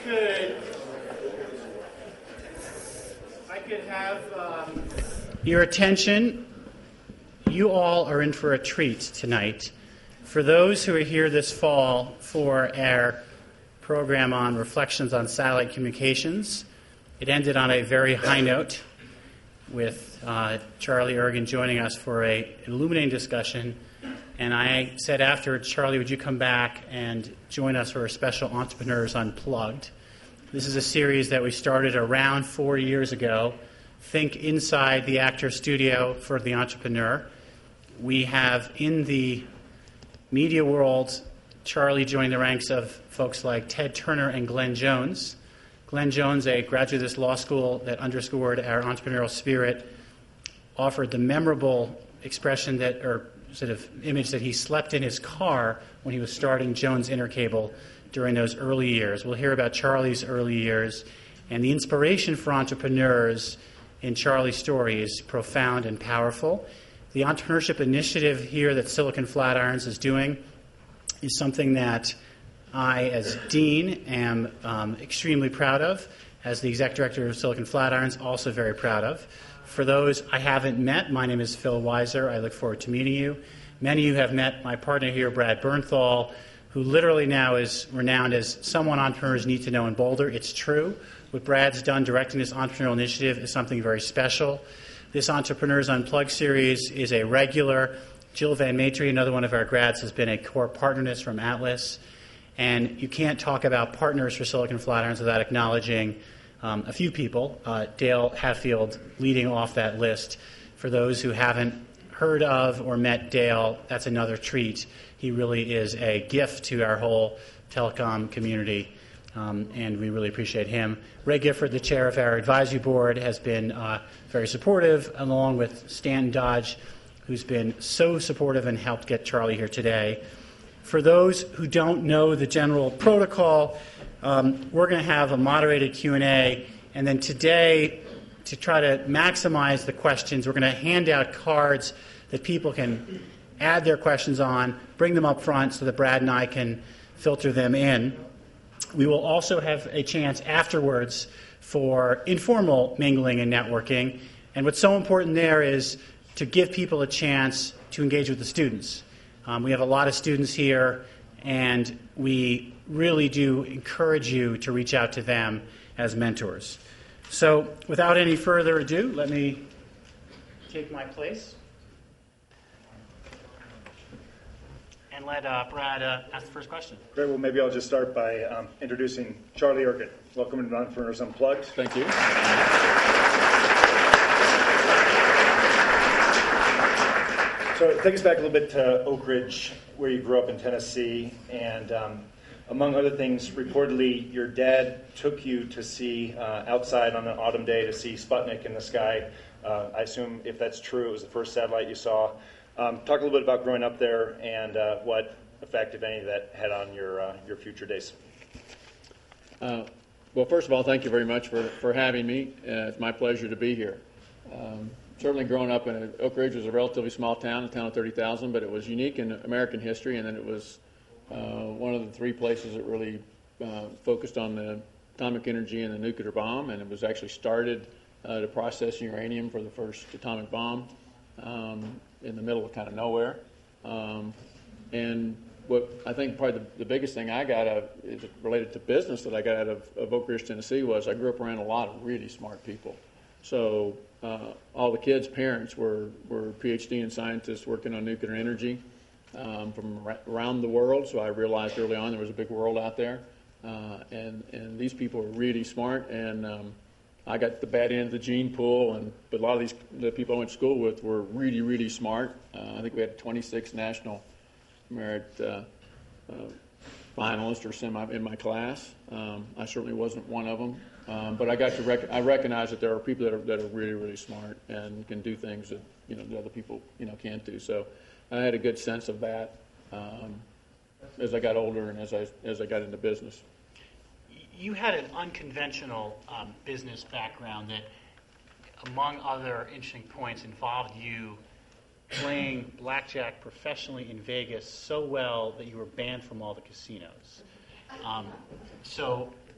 could have your attention, you all are in for a treat tonight. For those who are here this fall for our program on Reflections on Satellite Communications, it ended on a very high note with Charlie Ergen joining us for an illuminating discussion. And I said afterwards, Charlie, would you come back and join us for a special Entrepreneurs Unplugged? This is a series that we started around 4 years ago. Think inside the actor studio for the entrepreneur. We have in the media world, Charlie joined the ranks of folks like Ted Turner and Glenn Jones. Glenn Jones, a graduate of this law school that underscored our entrepreneurial spirit, offered the memorable expression that, or sort of image that he slept in his car when he was starting Jones Intercable during those early years. We'll hear about Charlie's early years, and the inspiration for entrepreneurs in Charlie's story is profound and powerful. The entrepreneurship initiative here that Silicon Flatirons is doing is something that I, as dean, am extremely proud of. As the exec director of Silicon Flatirons, also very proud of. For those I haven't met, my name is Phil Weiser. I look forward to meeting you. Many of you have met my partner here, Brad Bernthal, who literally now is renowned as someone entrepreneurs need to know in Boulder. It's true. What Brad's done directing this entrepreneurial initiative is something very special. This Entrepreneurs Unplugged series is a regular. Jill Van Matry, another one of our grads, has been a core partnerist from Atlas. And you can't talk about partners for Silicon Flatirons without acknowledging a few people, Dale Hatfield leading off that list. For those who haven't heard of or met Dale, that's another treat. He really is a gift to our whole telecom community, and we really appreciate him. Ray Gifford, the chair of our advisory board, has been very supportive, along with Stan Dodge, who's been so supportive and helped get Charlie here today. For those who don't know the general protocol, we're going to have a moderated Q&A, and then today, to try to maximize the questions, we're going to hand out cards that people can add their questions on, bring them up front so that Brad and I can filter them in. We will also have a chance afterwards for informal mingling and networking, and what's so important there is to give people a chance to engage with the students. We have a lot of students here, and we really do encourage you to reach out to them as mentors. So without any further ado, let me take my place and let Brad ask the first question. Great. Well, maybe I'll just start by introducing Charlie Ergen. Welcome to Entrepreneurs Unplugged. Thank you. So take us back a little bit to Oak Ridge, where you grew up in Tennessee, and among other things, reportedly your dad took you to see outside on an autumn day to see Sputnik in the sky. I assume if that's true, it was the first satellite you saw. Talk a little bit about growing up there and what effect, if any, that had on your future days. Well, first of all, thank you very much for having me. It's my pleasure to be here. Certainly growing up in Oak Ridge was a relatively small town, a town of 30,000, but it was unique in American history, and then it was one of the three places that really focused on the atomic energy and the nuclear bomb, and it was actually started to process uranium for the first atomic bomb in the middle of kind of nowhere. And what I think probably the biggest thing I got out of, is related to business that I got out of Oak Ridge, Tennessee, was I grew up around a lot of really smart people. So all the kids' parents were PhD and scientists working on nuclear energy from around the world. So I realized early on there was a big world out there, and these people were really smart. And I got the bad end of the gene pool, but a lot of the people I went to school with were really, really smart. I think we had 26 national merit finalists or in my class. I certainly wasn't one of them. But I got to I recognize that there are people that are really, really smart and can do things that that other people can't do. So I had a good sense of that as I got older and as I got into business. You had an unconventional business background that, among other interesting points, involved you playing blackjack professionally in Vegas so well that you were banned from all the casinos. So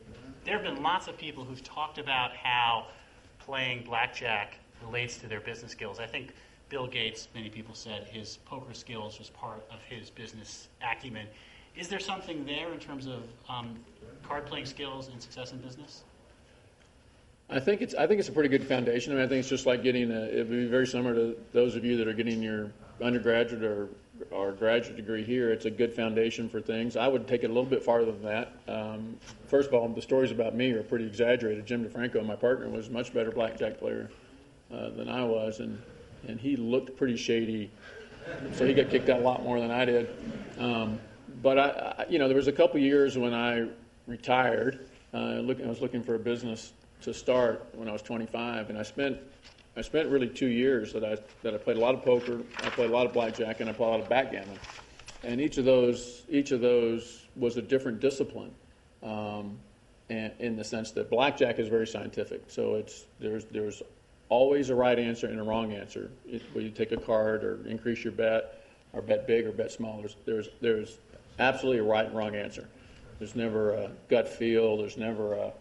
there have been lots of people who've talked about how playing blackjack relates to their business skills. I think Bill Gates, many people said his poker skills was part of his business acumen. Is there something there in terms of card playing skills and success in business? I think it's a pretty good foundation. I mean, I think it's just like getting it would be very similar to those of you that are getting your undergraduate or graduate degree here. It's a good foundation for things. I would take it a little bit farther than that. First of all, the stories about me are pretty exaggerated. Jim DeFranco, my partner, was a much better blackjack player than I was, and he looked pretty shady, so he got kicked out a lot more than I did. But there was a couple years when I retired. I was looking for a business to start when I was 25, and I spent really 2 years that I played a lot of poker, I played a lot of blackjack, and I played a lot of backgammon. And each of those was a different discipline, and in the sense that blackjack is very scientific. So there's always a right answer and a wrong answer. Where you take a card or increase your bet, or bet big or bet small. There's absolutely a right and wrong answer. There's never a gut feel. There's never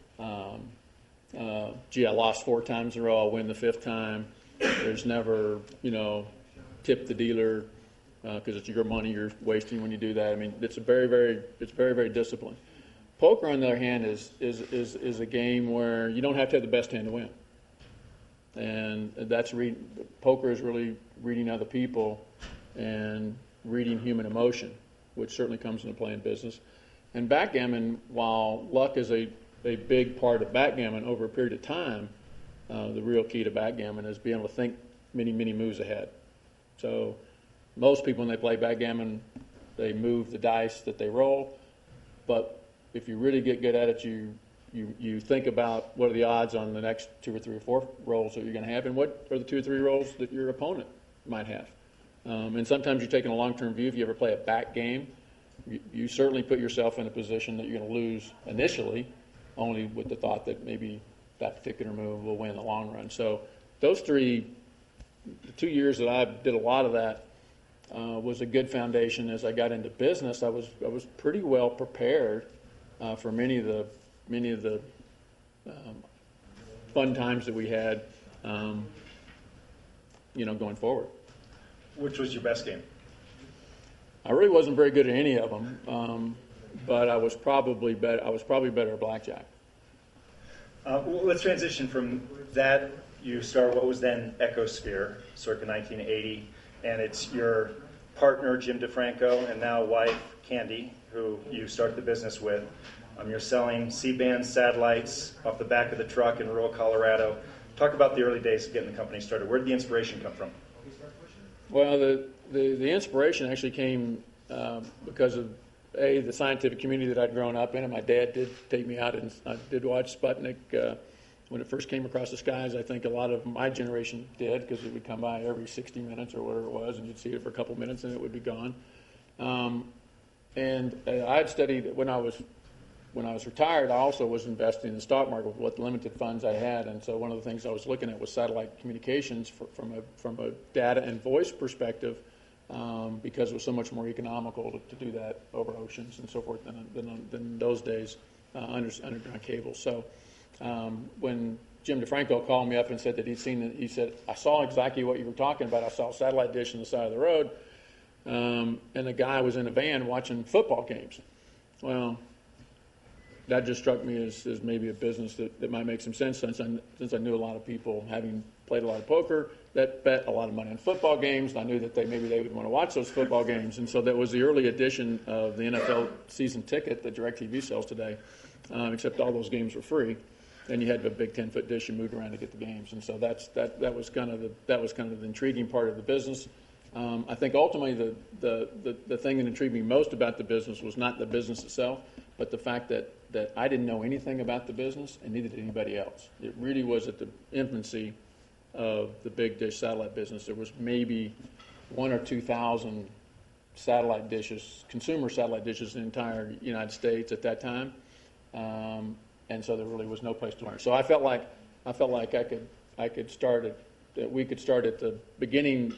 gee, I lost 4 times in a row, I'll win the 5th time. There's never, tip the dealer because it's your money you're wasting when you do that. I mean, it's very, very disciplined. Poker, on the other hand, is a game where you don't have to have the best hand to win. And poker is really reading other people and reading human emotion, which certainly comes into play in business. And backgammon, while luck is a big part of backgammon over a period of time, the real key to backgammon is being able to think many, many moves ahead. So most people, when they play backgammon, they move the dice that they roll. But if you really get good at it, you think about what are the odds on the next 2 or 3 or 4 rolls that you're going to have, and what are the 2 or 3 rolls that your opponent might have. And sometimes you're taking a long-term view. If you ever play a back game, you certainly put yourself in a position that you're going to lose initially, only with the thought that maybe that particular move will win in the long run. So those 2 years that I did a lot of that was a good foundation. As I got into business, I was pretty well prepared for many of the fun times that we had, going forward. Which was your best game? I really wasn't very good at any of them. But I was probably better at blackjack. Well, let's transition from that. You start what was then Ecosphere, circa 1980, and it's your partner, Jim DeFranco, and now wife, Candy, who you started the business with. You're selling C-band satellites off the back of the truck in rural Colorado. Talk about the early days of getting the company started. Where did the inspiration come from? Well, the inspiration actually came because of the scientific community that I'd grown up in, and my dad did take me out, and I did watch Sputnik when it first came across the skies. I think a lot of my generation did, because it would come by every 60 minutes or whatever it was, and you'd see it for a couple minutes, and it would be gone. And I had studied when I was retired. I also was investing in the stock market with what limited funds I had, and so one of the things I was looking at was satellite communications from a data and voice perspective. Because it was so much more economical to do that over oceans and so forth than those days underground cable. So when Jim DeFranco called me up and said that he said, I saw exactly what you were talking about. I saw a satellite dish on the side of the road, and the guy was in a van watching football games. Well, that just struck me as maybe a business that might make some sense since I knew a lot of people, having played a lot of poker, that bet a lot of money on football games. And I knew that maybe they would want to watch those football games. And so that was the early edition of the NFL season ticket that DirecTV sells today, except all those games were free. And you had a big 10-foot dish and moved around to get the games. And so that was kind of the intriguing part of the business. I think ultimately the thing that intrigued me most about the business was not the business itself, but the fact that I didn't know anything about the business, and neither did anybody else. It really was at the infancy of the big dish satellite business. There was maybe 1,000 or 2,000 satellite dishes, consumer satellite dishes in the entire United States at that time, and so there really was no place to learn. So I felt like I could start that we could start at the beginning.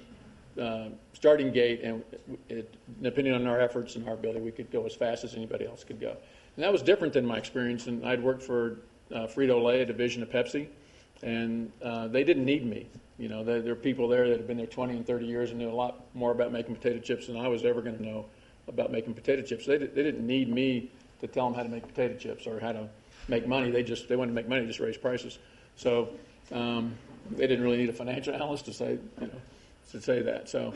Starting gate, and depending on our efforts and our ability, we could go as fast as anybody else could go. And that was different than my experience. And I'd worked for Frito-Lay, a division of Pepsi, and they didn't need me. You know, there are people there that have been there 20 and 30 years and knew a lot more about making potato chips than I was ever going to know about making potato chips. They didn't need me to tell them how to make potato chips or how to make money. They wanted to make money, just raise prices. So they didn't really need a financial analyst to say, that. So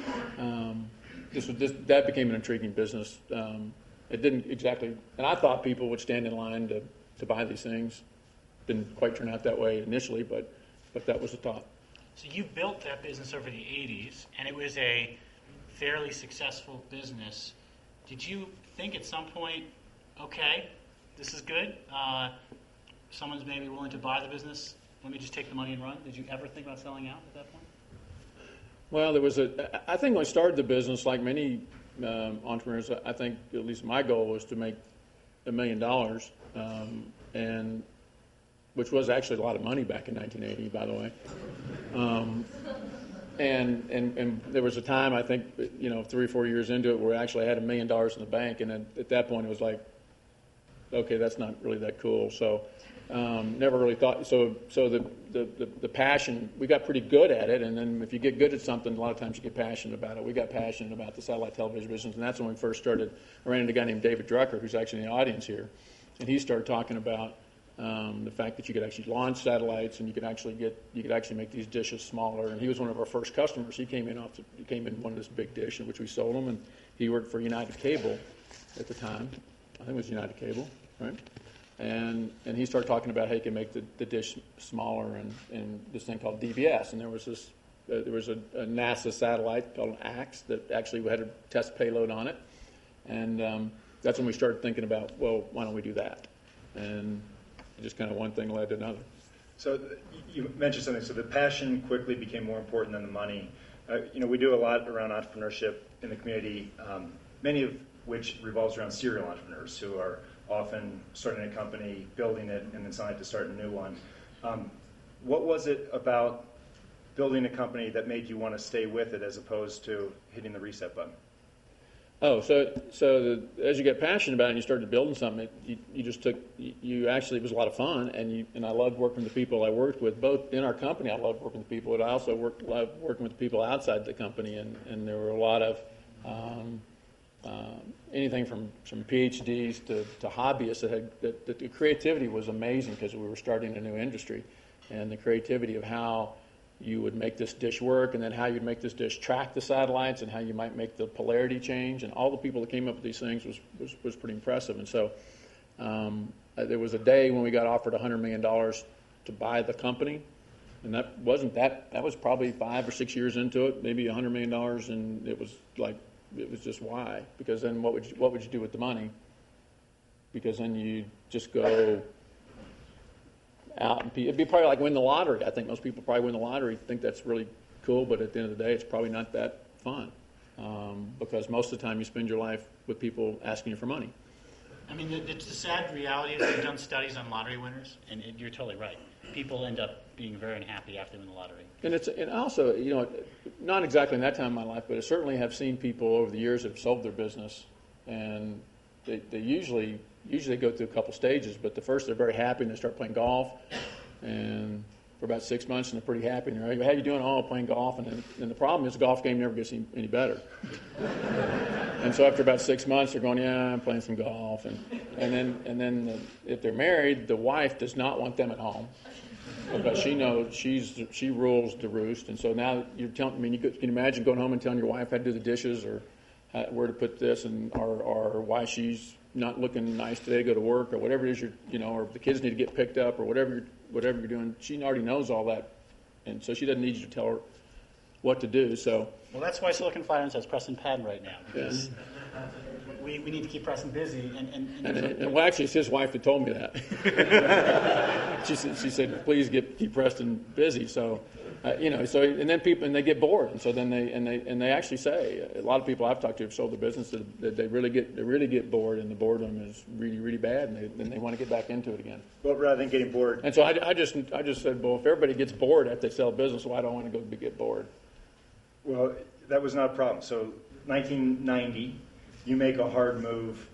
that became an intriguing business. It didn't exactly, and I thought people would stand in line to buy these things. Didn't quite turn out that way initially, but that was the thought. So you built that business over the 80s, and it was a fairly successful business. Did you think at some point, okay, this is good, someone's maybe willing to buy the business, let me just take the money and run? Did you ever think about selling out at that point? Well, I think when I started the business, like many entrepreneurs, I think at least my goal was to make $1 million, and which was actually a lot of money back in 1980, by the way. And there was a time, I think, 3 or 4 years into it, where I actually had $1 million in the bank, and then at that point it was like, okay, that's not really that cool. So never really thought. So the passion, we got pretty good at it, and then if you get good at something, a lot of times you get passionate about it. We got passionate about the satellite television business, and that's when we first started. I ran into a guy named David Drucker, who's actually in the audience here, and he started talking about the fact that you could actually launch satellites and you could actually make these dishes smaller. And he was one of our first customers. He came in one of this big dish in which we sold him, and he worked for United Cable at the time. I think it was United Cable, right? And he started talking about how you can make the dish smaller and this thing called DBS. And there was a NASA satellite called AX that actually had a test payload on it. And that's when we started thinking about, well, why don't we do that? And just kind of one thing led to another. So you mentioned something. So the passion quickly became more important than the money. We do a lot around entrepreneurship in the community, many of which revolves around serial entrepreneurs who are often starting a company, building it, and then deciding to start a new one. What was it about building a company that made you want to stay with it as opposed to hitting the reset button? Oh, so as you get passionate about it and you started building something, it was a lot of fun, and I loved working with the people I worked with, both in our company. I loved working with people, but I also loved working with the people outside the company, and there were a lot of anything from PhDs to hobbyists that the creativity was amazing because we were starting a new industry, and the creativity of how you would make this dish work, and then how you'd make this dish track the satellites, and how you might make the polarity change, and all the people that came up with these things was pretty impressive. And so there was a day when we got offered $100 million to buy the company, and that was probably 5 or 6 years into it, maybe $100 million, and it was just why? Because then what would you do with the money? Because then you just go out, and it'd be probably like win the lottery. I think most people probably win the lottery, think that's really cool, but at the end of the day, it's probably not that fun because most of the time you spend your life with people asking you for money. I mean, the sad reality is they've done studies on lottery winners, and you're totally right. People end up being very unhappy after they win the lottery. And also, not exactly in that time in my life, but I certainly have seen people over the years that have sold their business, and they usually go through a couple stages, but the first they're very happy and they start playing golf, and for about 6 months and they're pretty happy, and they're like, how you doing? Oh, playing golf. And the problem is the golf game never gets any better. And so after about 6 months they're going, yeah, I'm playing some golf, and then if they're married, the wife does not want them at home because she knows she rules the roost. And so now you're telling, you can imagine going home and telling your wife how to do the dishes or where to put this, or why she's not looking nice today to go to work, or whatever it is or the kids need to get picked up, or whatever you're doing. She already knows all that, and so she doesn't need you to tell her what to do. So well, that's why Silicon Finance has Preston Patton right now, because we need to keep Preston busy. And well, actually, it's his wife that told me that. she said, please keep Preston busy. So. And then people, and they get bored, and so then they actually say, a lot of people I've talked to have sold their business that they really get bored, and the boredom is really, really bad, and then they want to get back into it again. Well, rather than getting bored. And so I just said, well, if everybody gets bored after they sell a business, why don't I want to go get bored? Well, that was not a problem. So 1990, you make a hard move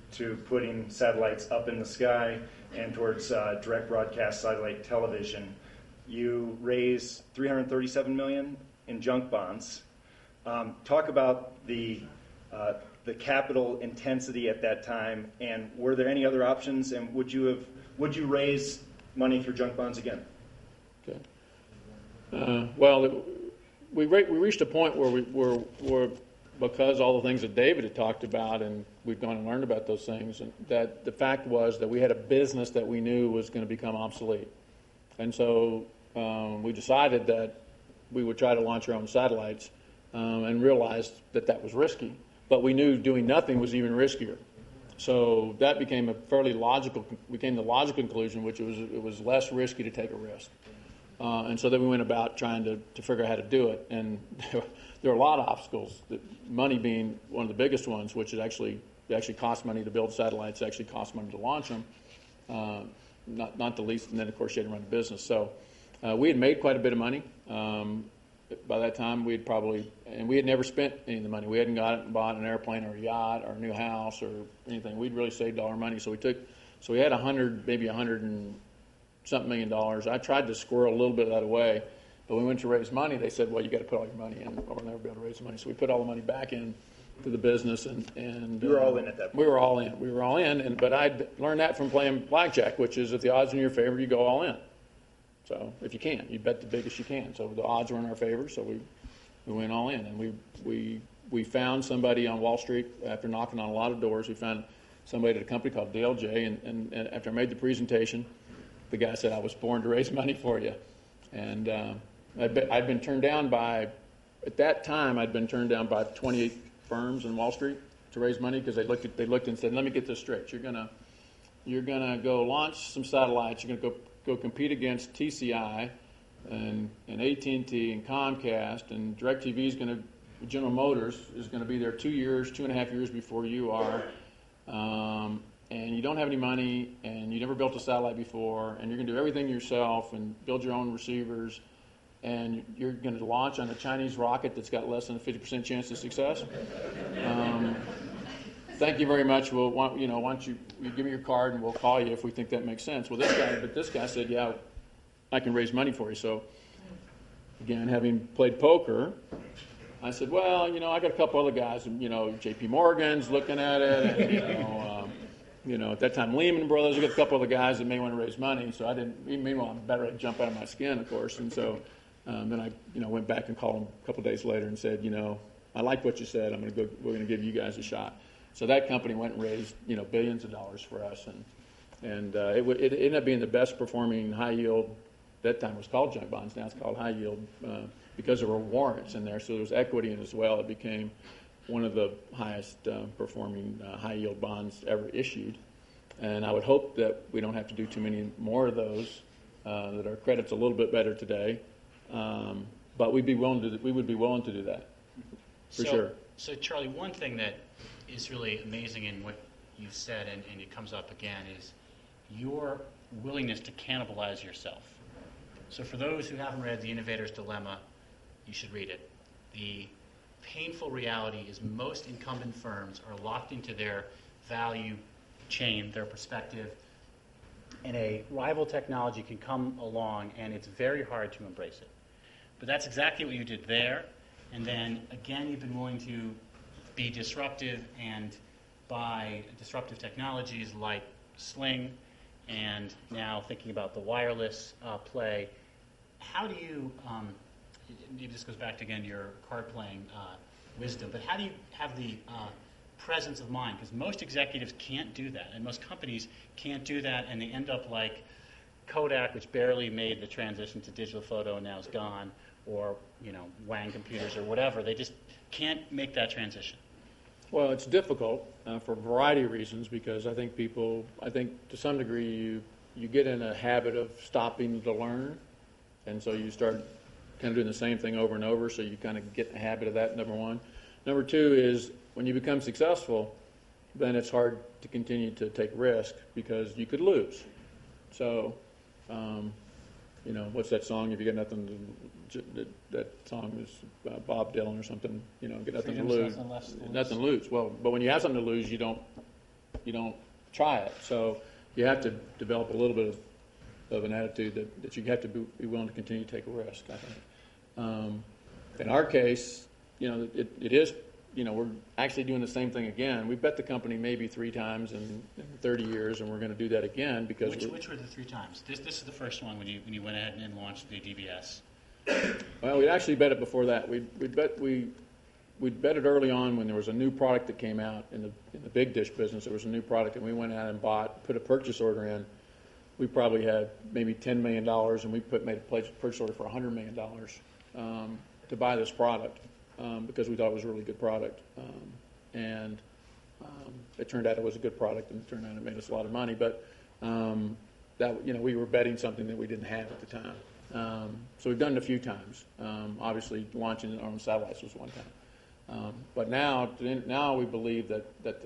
to putting satellites up in the sky and towards direct broadcast satellite television. You raised $337 million in junk bonds. Talk about the capital intensity at that time, and were there any other options? And would you raise money through junk bonds again? Okay. Well, we reached a point where because all the things that David had talked about, and we'd gone and learned about those things, and that the fact was that we had a business that we knew was going to become obsolete. And so we decided that we would try to launch our own satellites and realized that that was risky. But we knew doing nothing was even riskier. So that became the logical conclusion, which it was less risky to take a risk. And so then we went about trying to figure out how to do it. And there are a lot of obstacles, money being one of the biggest ones, which it actually costs money to build satellites, actually costs money to launch them, not the least. And then, of course, you had to run a business. So we had made quite a bit of money. By that time, we had never spent any of the money. We hadn't bought an airplane or a yacht or a new house or anything. We'd really saved all our money. So we had maybe $100 and something million. I tried to squirrel a little bit of that away, but when we went to raise money, they said, "Well, you got to put all your money in, or we'll never be able to raise the money." So we put all the money back in to the business, and you were all in at that point. We were all in. But I'd learned that from playing blackjack, which is if the odds are in your favor, you go all in. So if you can, you bet the biggest you can. So the odds were in our favor, so we went all in, and we found somebody on Wall Street after knocking on a lot of doors. We found somebody at a company called DLJ, and after I made the presentation, the guy said, "I was born to raise money for you." And I'd been turned down by 28 firms in Wall Street to raise money because they looked and said, "Let me get this straight. You're gonna go launch some satellites. You're gonna go compete against TCI and AT&T and Comcast, and General Motors is going to be there 2.5 years before you are. And you don't have any money, and you never built a satellite before, and you're going to do everything yourself and build your own receivers, and you're going to launch on a Chinese rocket that's got less than a 50% chance of success. Thank you very much. Why don't you give me your card, and we'll call you if we think that makes sense." Well, this guy said, "Yeah, I can raise money for you." So, again, having played poker, I said, "Well, I got a couple other guys, and J.P. Morgan's looking at it, and at that time, Lehman Brothers. I got a couple other guys that may want to raise money." So I didn't. Meanwhile, I'm better to jump out of my skin, of course. And so then I, went back and called them a couple days later and said, "I like what you said. We're going to give you guys a shot." So that company went and raised, billions of dollars for us, and it ended up being the best performing high yield. That time it was called junk bonds. Now it's called high yield because there were warrants in there, so there was equity in it as well. It became one of the highest performing high yield bonds ever issued. And I would hope that we don't have to do too many more of those. That our credit's a little bit better today, but we would be willing to do that for sure. So Charlie, one thing that is really amazing in what you've said, and it comes up again, is your willingness to cannibalize yourself. So for those who haven't read The Innovator's Dilemma, you should read it. The painful reality is most incumbent firms are locked into their value chain, their perspective, and a rival technology can come along, and it's very hard to embrace it. But that's exactly what you did there, and then, again, you've been willing to be disruptive and buy disruptive technologies like Sling, and now thinking about the wireless play. How do you, maybe this goes back to, again, your card playing wisdom, but how do you have the presence of mind? Because most executives can't do that, and most companies can't do that, and they end up like Kodak, which barely made the transition to digital photo and now is gone, or Wang Computers or whatever. They just can't make that transition. Well, it's difficult for a variety of reasons, because I think to some degree you get in a habit of stopping to learn, and so you start kind of doing the same thing over and over, so you kind of get in the habit of that, number one. Number two is when you become successful, then it's hard to continue to take risk because you could lose. So, what's that song? If you got nothing that song is Bob Dylan or something. Get nothing to lose. Nothing to lose. Well, but when you have something to lose, you don't try it. So you have to develop a little bit of an attitude that you have to be willing to continue to take a risk, I think. In our case, it is, we're actually doing the same thing again. We bet the company maybe 3 times in 30 years, and we're going to do that again because which were the 3 times? This is the first one when you went ahead and launched the DBS. Well, we actually bet it before that. We bet it early on when there was a new product that came out in the big dish business. There was a new product, and we went out and put a purchase order in. We probably had maybe $10 million, and we made a purchase order for $100 million to buy this product because we thought it was a really good product. And it turned out it was a good product, and it turned out it made us a lot of money. But we were betting something that we didn't have at the time. So we've done it a few times. Obviously, launching our own satellites was one time. But now we believe that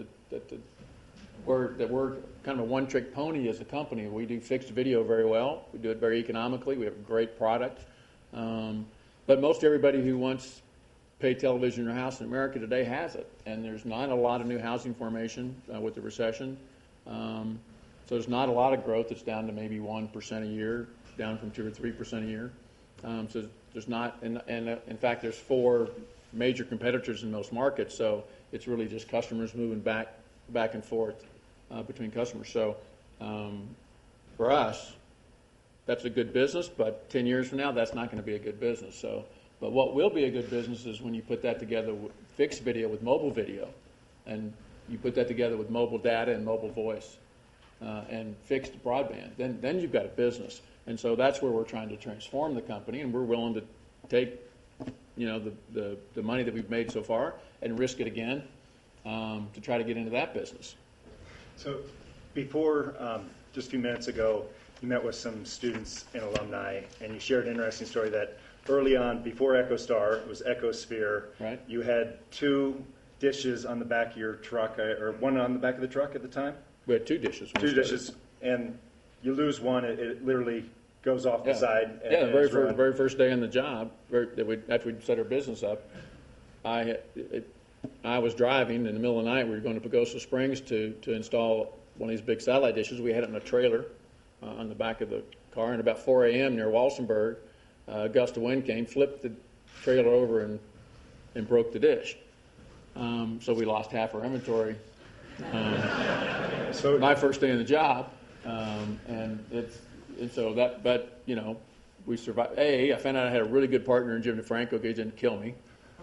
we're kind of a one-trick pony as a company. We do fixed video very well. We do it very economically. We have a great product. But most everybody who wants pay television in their house in America today has it. And there's not a lot of new housing formation with the recession. So there's not a lot of growth. It's down to maybe 1% a year, down from 2 or 3% a year. So there's not, and in fact, there's 4 major competitors in most markets. So it's really just customers moving back and forth between customers. So for us, that's a good business, but 10 years from now, that's not going to be a good business. So, but what will be a good business is when you put that together with fixed video with mobile video, and you put that together with mobile data and mobile voice and fixed broadband. Then you've got a business, and so that's where we're trying to transform the company, and we're willing to take the money that we've made so far and risk it again to try to get into that business. So before, just a few minutes ago, you met with some students and alumni, and you shared an interesting story that early on, before EchoStar, it was EchoSphere. Right. You had 2 dishes on the back of your truck, or one on the back of the truck at the time? We had 2 dishes. 2 dishes, and you lose one, it literally goes off the side. Yeah, the very first day on the job, after we set our business up, I was driving in the middle of the night. We were going to Pagosa Springs to install one of these big satellite dishes. We had it in a trailer on the back of the car, and about 4 a.m. near Walsenburg, a gust of wind came, flipped the trailer over, and broke the dish. So we lost half our inventory. So my first day on the job, we survived. I found out I had a really good partner in Jim DeFranco. He didn't kill me,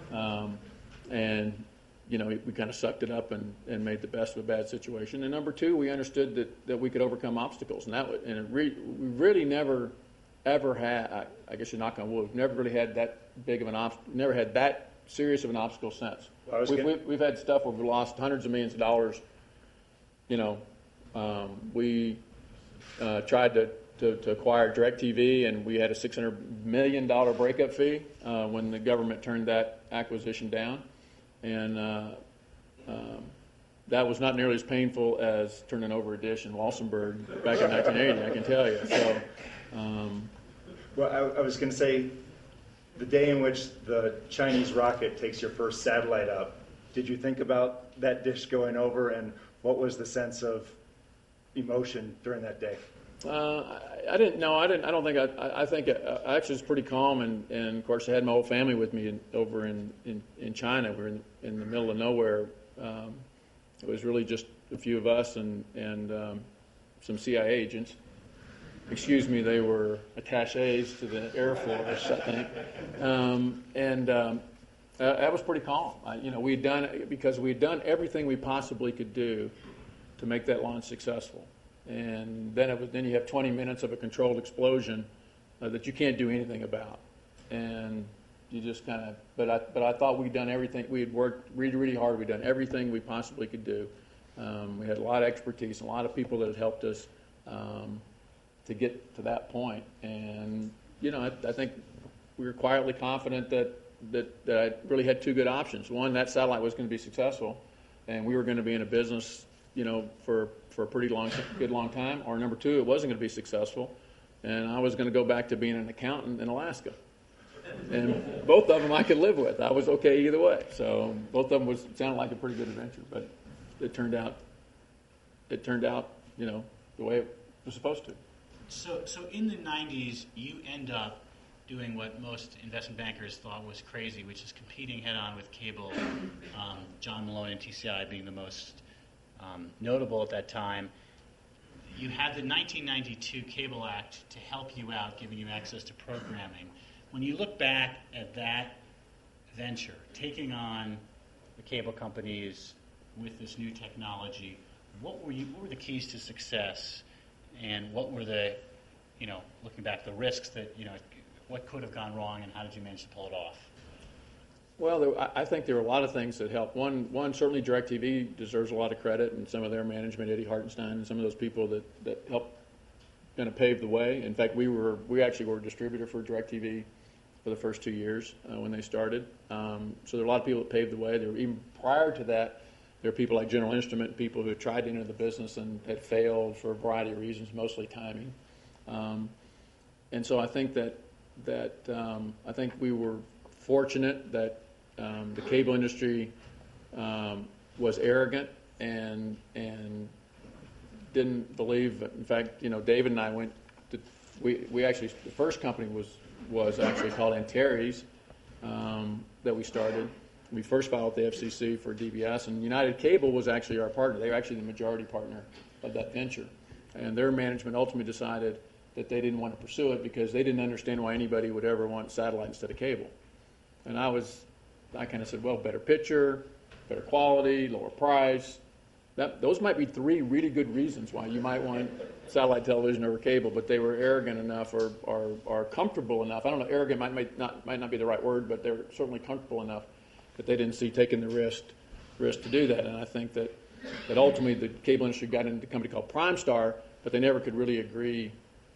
we kind of sucked it up and made the best of a bad situation. And number 2, we understood that we could overcome obstacles, and we really never ever had. I guess you knock on wood. We've never really had that big of an obstacle. Never had that serious of an obstacle since. We've had stuff where we lost hundreds of millions of dollars. We tried to acquire DirecTV, and we had a $600 million breakup fee when the government turned that acquisition down. And that was not nearly as painful as turning over a dish in Walsenburg back in 1980, I can tell you. So, Well, I was going to say, the day in which the Chinese rocket takes your first satellite up, did you think about that dish going over, and what was the sense of emotion during that day? I didn't know. I don't think. I think I actually was pretty calm, and of course I had my whole family with me over in China. We're in the middle of nowhere. It was really just a few of us and some CIA agents. Excuse me, they were attachés to the Air Force, I think. That was pretty calm. We'd done everything we possibly could do to make that launch successful. And then you have 20 minutes of a controlled explosion that you can't do anything about. And you just kind of, but I thought we'd done everything. We had worked really, really hard. We'd done everything we possibly could do. We had a lot of expertise, a lot of people that had helped us to get to that point. And, I think we were quietly confident that I really had 2 good options. One, that satellite was going to be successful, and we were going to be in a business, for a pretty good long time. Or number 2, it wasn't going to be successful, and I was going to go back to being an accountant in Alaska. And both of them I could live with. I was okay either way. So both of them sounded like a pretty good adventure, but it turned out it turned out, the way it was supposed to. So in the 90s, you end up doing what most investment bankers thought was crazy, which is competing head-on with cable, John Malone and TCI being the most notable at that time. You had the 1992 Cable Act to help you out, giving you access to programming. When you look back at that venture, taking on the cable companies with this new technology, what were the keys to success, and what were the, looking back, the risks that, what could have gone wrong, and how did you manage to pull it off? Well, I think there were a lot of things that helped. One, certainly DirecTV deserves a lot of credit, and some of their management, Eddie Hartenstein, and some of those people that helped kind of pave the way. In fact, we actually were a distributor for DirecTV for the first 2 years when they started. So there are a lot of people that paved the way. There were, even prior to that, there were people like General Instrument, people who had tried to enter the business and had failed for a variety of reasons, mostly timing. And so I think I think we were fortunate that the cable industry was arrogant and didn't believe. In fact, David and I went to, we actually, the first company was actually called Antares that we started. We first filed with the FCC for DBS, and United Cable was actually our partner. They were actually the majority partner of that venture. And their management ultimately decided that they didn't want to pursue it because they didn't understand why anybody would ever want satellite instead of cable. And I kind of said, well, better picture, better quality, lower price. Those might be three really good reasons why you might want satellite television over cable, but they were arrogant enough or comfortable enough. I don't know, arrogant might not be the right word, but they were certainly comfortable enough that they didn't see taking the risk to do that. And I think that ultimately the cable industry got into a company called Primestar, but they never could really agree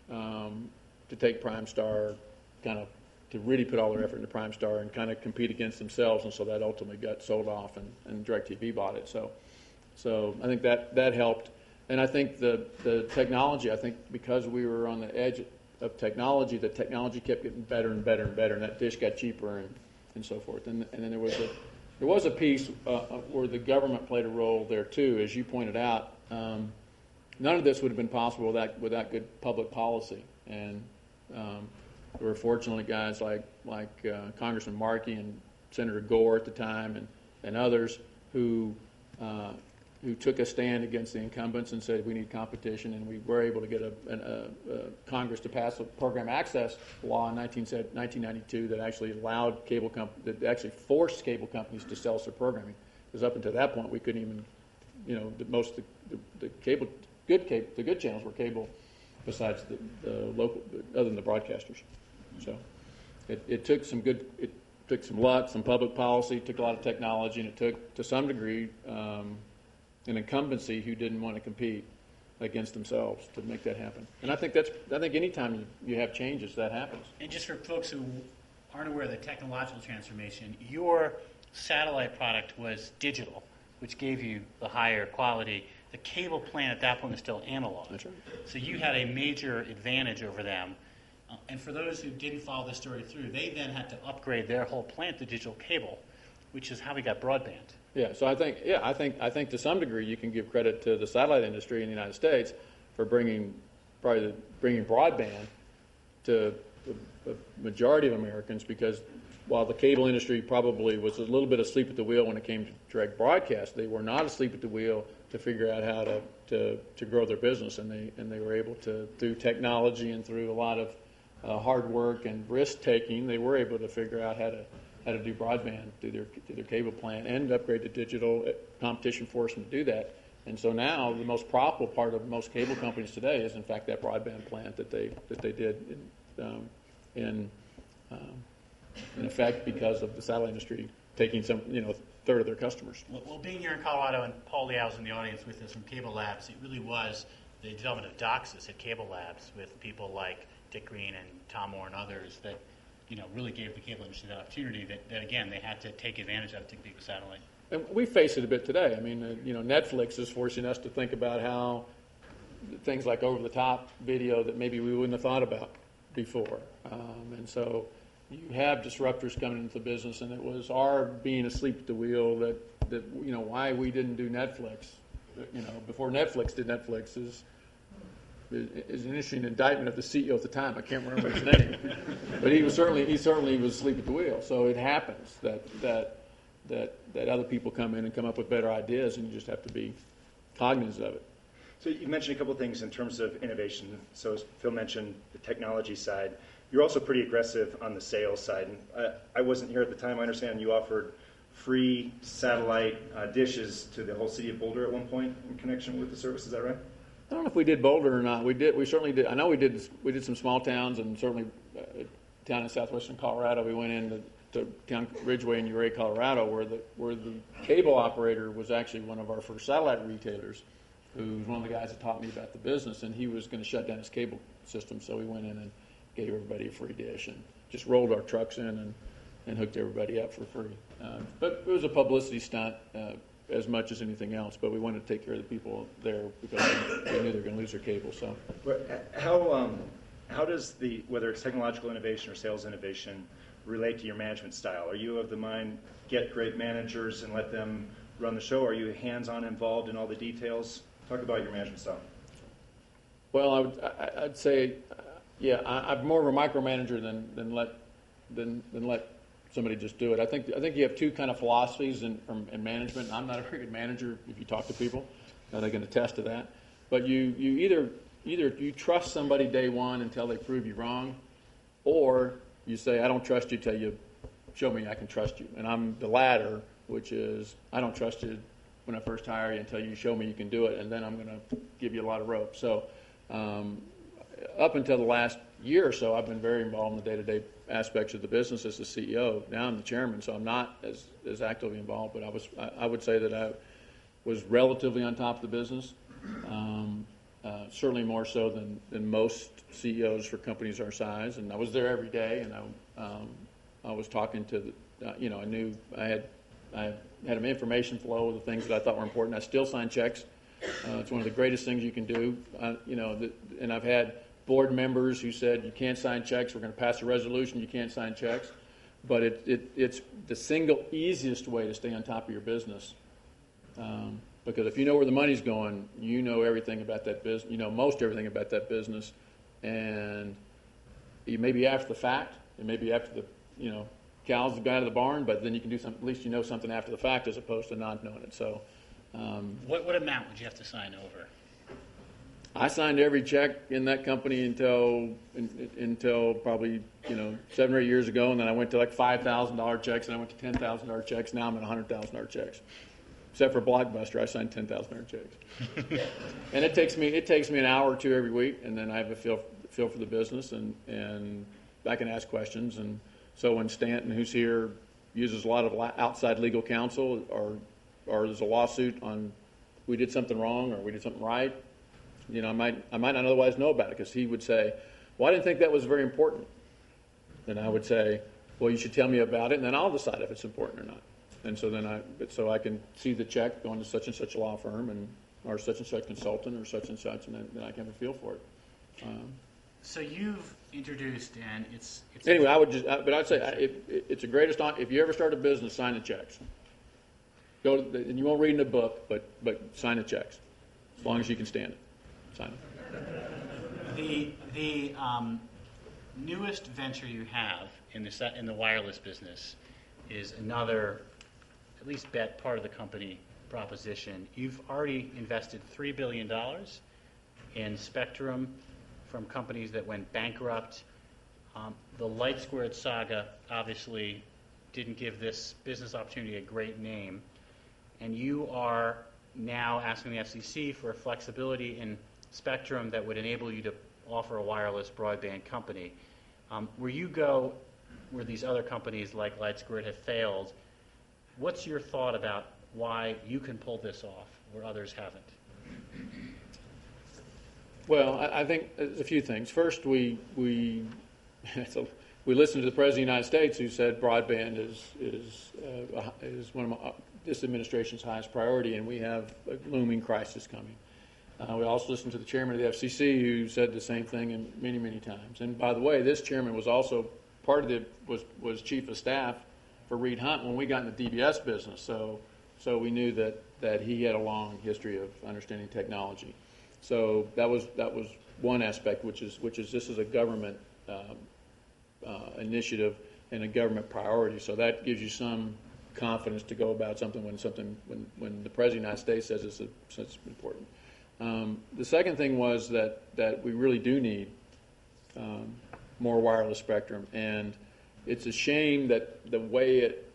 to take Primestar, kind of to really put all their effort into Primestar and kind of compete against themselves, and so that ultimately got sold off, and DirecTV bought it. So I think that helped. And I think the technology, I think because we were on the edge of technology, the technology kept getting better and better and better, and that dish got cheaper and so forth. And then there was a piece where the government played a role there too, as you pointed out. None of this would have been possible without good public policy. And there were fortunately guys like Congressman Markey and Senator Gore at the time, and others who took a stand against the incumbents and said we need competition, and we were able to get a Congress to pass a program access law in 1992 that actually allowed that actually forced cable companies to sell us their programming. Because up until that point, we couldn't even, the good channels were cable, besides the local, other than the broadcasters. So it took some luck, some public policy, took a lot of technology, and it took, to some degree, an incumbency who didn't want to compete against themselves to make that happen. And I think any time you have changes, that happens. And just for folks who aren't aware of the technological transformation, your satellite product was digital, which gave you the higher quality. The cable plant at that point was still analog. That's right. So you had a major advantage over them. And for those who didn't follow the story through, they then had to upgrade their whole plant to digital cable, which is how we got broadband. Yeah, so I think to some degree you can give credit to the satellite industry in the United States for bringing broadband to the majority of Americans, because while the cable industry probably was a little bit asleep at the wheel when it came to direct broadcast, they were not asleep at the wheel to figure out how to grow their business, and they were able to, through technology and through a lot of hard work and risk taking, they were able to figure out how to do broadband through their cable plant and upgrade to digital. Competition forced them to do that. And so now the most profitable part of most cable companies today is, in fact, that broadband plant that they did in effect because of the satellite industry taking some, third of their customers. Well, being here in Colorado, and Paul Liao was in the audience with us from Cable Labs, it really was the development of DOCSIS at Cable Labs with people like Dick Green and Tom Moore and others that really gave the cable industry that opportunity that again, they had to take advantage of to compete with satellite. And we face it a bit today. I mean, Netflix is forcing us to think about how things like over-the-top video that maybe we wouldn't have thought about before. And so you have disruptors coming into the business, and it was our being asleep at the wheel that why we didn't do Netflix before Netflix did Netflix is an interesting indictment of the CEO at the time. I can't remember his name, but he certainly was asleep at the wheel. So it happens that other people come in and come up with better ideas, and you just have to be cognizant of it. So you mentioned a couple things in terms of innovation. So as Phil mentioned, the technology side. You're also pretty aggressive on the sales side. And I wasn't here at the time. I understand you offered free satellite dishes to the whole city of Boulder at one point in connection with the service. Is that right? I don't know if we did Boulder or not. We certainly did. I know we did some small towns, and certainly a town in southwestern Colorado. We went in to town Ridgeway in Ouray, Colorado, where the cable operator was actually one of our first satellite retailers, who was one of the guys that taught me about the business, and he was going to shut down his cable system. So we went in and gave everybody a free dish and just rolled our trucks in and hooked everybody up for free. But it was a publicity stunt as much as anything else. But we wanted to take care of the people there because we knew they were going to lose their cable. So, how does whether it's technological innovation or sales innovation relate to your management style? Are you of the mind get great managers and let them run the show? Are you hands-on involved in all the details? Talk about your management style. Well, I'd say. Yeah, I'm more of a micromanager than let somebody just do it. I think you have two kind of philosophies in management. I'm not a very good manager. If you talk to people, they can attest to that. But you either you trust somebody day one until they prove you wrong, or you say I don't trust you till you show me I can trust you. And I'm the latter, which is I don't trust you when I first hire you until you show me you can do it, and then I'm going to give you a lot of rope. So. Up until the last year or so, I've been very involved in the day-to-day aspects of the business as the CEO. Now I'm the chairman, so I'm not as actively involved. But I would say that I was relatively on top of the business, certainly more so than most CEOs for companies our size. And I was there every day, and I was talking to I knew I had an information flow of the things that I thought were important. I still sign checks. It's one of the greatest things you can do, and I've had board members who said you can't sign checks. We're going to pass a resolution. You can't sign checks, but it's the single easiest way to stay on top of your business. Because if you know where the money's going, you know everything about that business. You know most everything about that business, and you may be after the fact, and maybe after the cows have got out of the barn, but then you can do something. At least you know something after the fact, as opposed to not knowing it. So. What amount would you have to sign over? I signed every check in that company until probably 7 or 8 years ago, and then I went to like $5,000 checks, and I went to $10,000 checks. Now I'm at $100,000 checks. Except for Blockbuster, I signed $10,000 checks. And it takes me an hour or two every week, and then I have a feel for the business, and I can ask questions. And so when Stanton, who's here, uses a lot of outside legal counsel, or there's a lawsuit on we did something wrong or we did something right, I might not otherwise know about it, because he would say, well, I didn't think that was very important. And I would say, well, you should tell me about it, and then I'll decide if it's important or not. And so then I can see the check going to such and such a law firm or such and such consultant or such, and then I can have a feel for it. So you've introduced, and it's anyway. I'd say it's the greatest. If you ever start a business, sign the checks. And you won't read in a book, but sign the checks, as long as you can stand it. Sign it. The newest venture you have in the wireless business is another, at least part of the company proposition. You've already invested $3 billion in spectrum from companies that went bankrupt. The LightSquared saga obviously didn't give this business opportunity a great name. And you are now asking the FCC for a flexibility in spectrum that would enable you to offer a wireless broadband company. Where you go, where these other companies like LightSquared have failed, what's your thought about why you can pull this off where others haven't? Well, I think there's a few things. First, we listened to the President of the United States, who said broadband is one of this administration's highest priority, and we have a looming crisis coming. We also listened to the chairman of the FCC, who said the same thing many, many times. And by the way, this chairman was also was chief of staff for Reed Hundt when we got in the DBS business. So we knew that that he had a long history of understanding technology. So that was one aspect, which is this is a government initiative and a government priority. So that gives you some confidence to go about something when the President of the United States says it's important. The second thing was that we really do need more wireless spectrum, and it's a shame that the way it,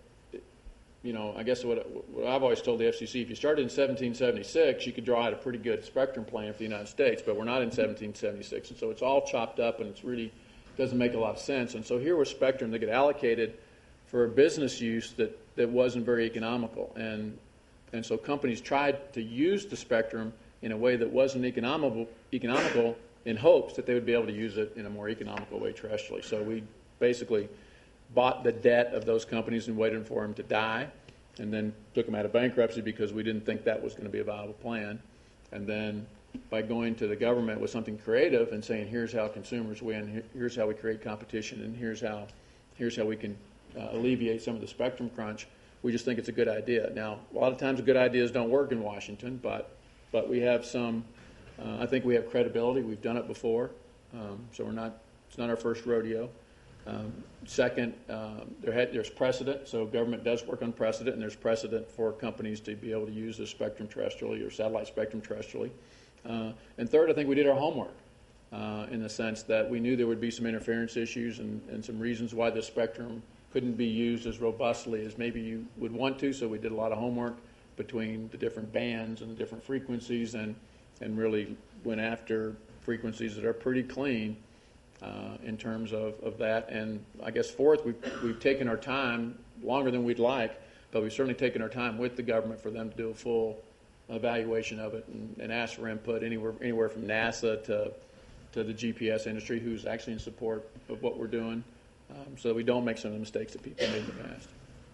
I guess what I've always told the FCC, if you started in 1776, you could draw out a pretty good spectrum plan for the United States, but we're not in 1776, and so it's all chopped up, and it's really doesn't make a lot of sense. And so here was spectrum that get allocated for business use that wasn't very economical, and so companies tried to use the spectrum in a way that wasn't economical in hopes that they would be able to use it in a more economical way terrestrially. So we basically bought the debt of those companies and waited for them to die, and then took them out of bankruptcy because we didn't think that was going to be a viable plan. And then by going to the government with something creative and saying, here's how consumers win, here's how we create competition, and here's how we can alleviate some of the spectrum crunch, we just think it's a good idea. Now, a lot of times good ideas don't work in Washington, but we have some, I think we have credibility. We've done it before, so it's not our first rodeo. Second, there's precedent, so government does work on precedent, and there's precedent for companies to be able to use the spectrum terrestrially or satellite spectrum terrestrially. And third, I think we did our homework in the sense that we knew there would be some interference issues and some reasons why the spectrum couldn't be used as robustly as maybe you would want to, so we did a lot of homework between the different bands and the different frequencies and really went after frequencies that are pretty clean in terms of that. And I guess fourth, we've taken our time, longer than we'd like, but we've certainly taken our time with the government for them to do a full evaluation of it and ask for input anywhere from NASA to the GPS industry, who's actually in support of what we're doing, so that we don't make some of the mistakes that people made in the past.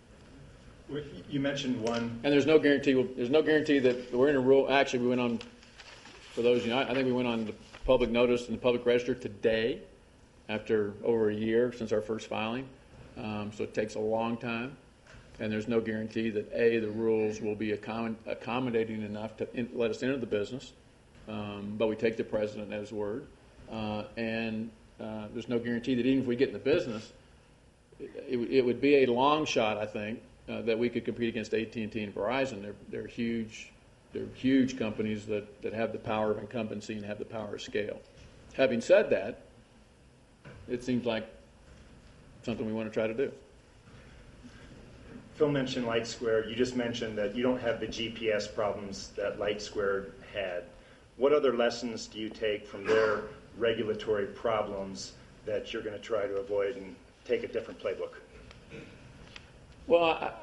You mentioned one. And there's no guarantee that we're in a rule. Actually, we went on, for those, I think we went on the public notice in the public register today, after over a year since our first filing. So it takes a long time, and there's no guarantee that the rules will be accommodating enough to let us into the business. But we take the president at his word, and there's no guarantee that even if we get in the business, it would be a long shot, I think, that we could compete against AT&T and Verizon. They're huge companies that have the power of incumbency and have the power of scale. Having said that, it seems like something we want to try to do. Phil mentioned LightSquared. You just mentioned that you don't have the GPS problems that LightSquared had. What other lessons do you take from their regulatory problems that you're going to try to avoid and take a different playbook? Well,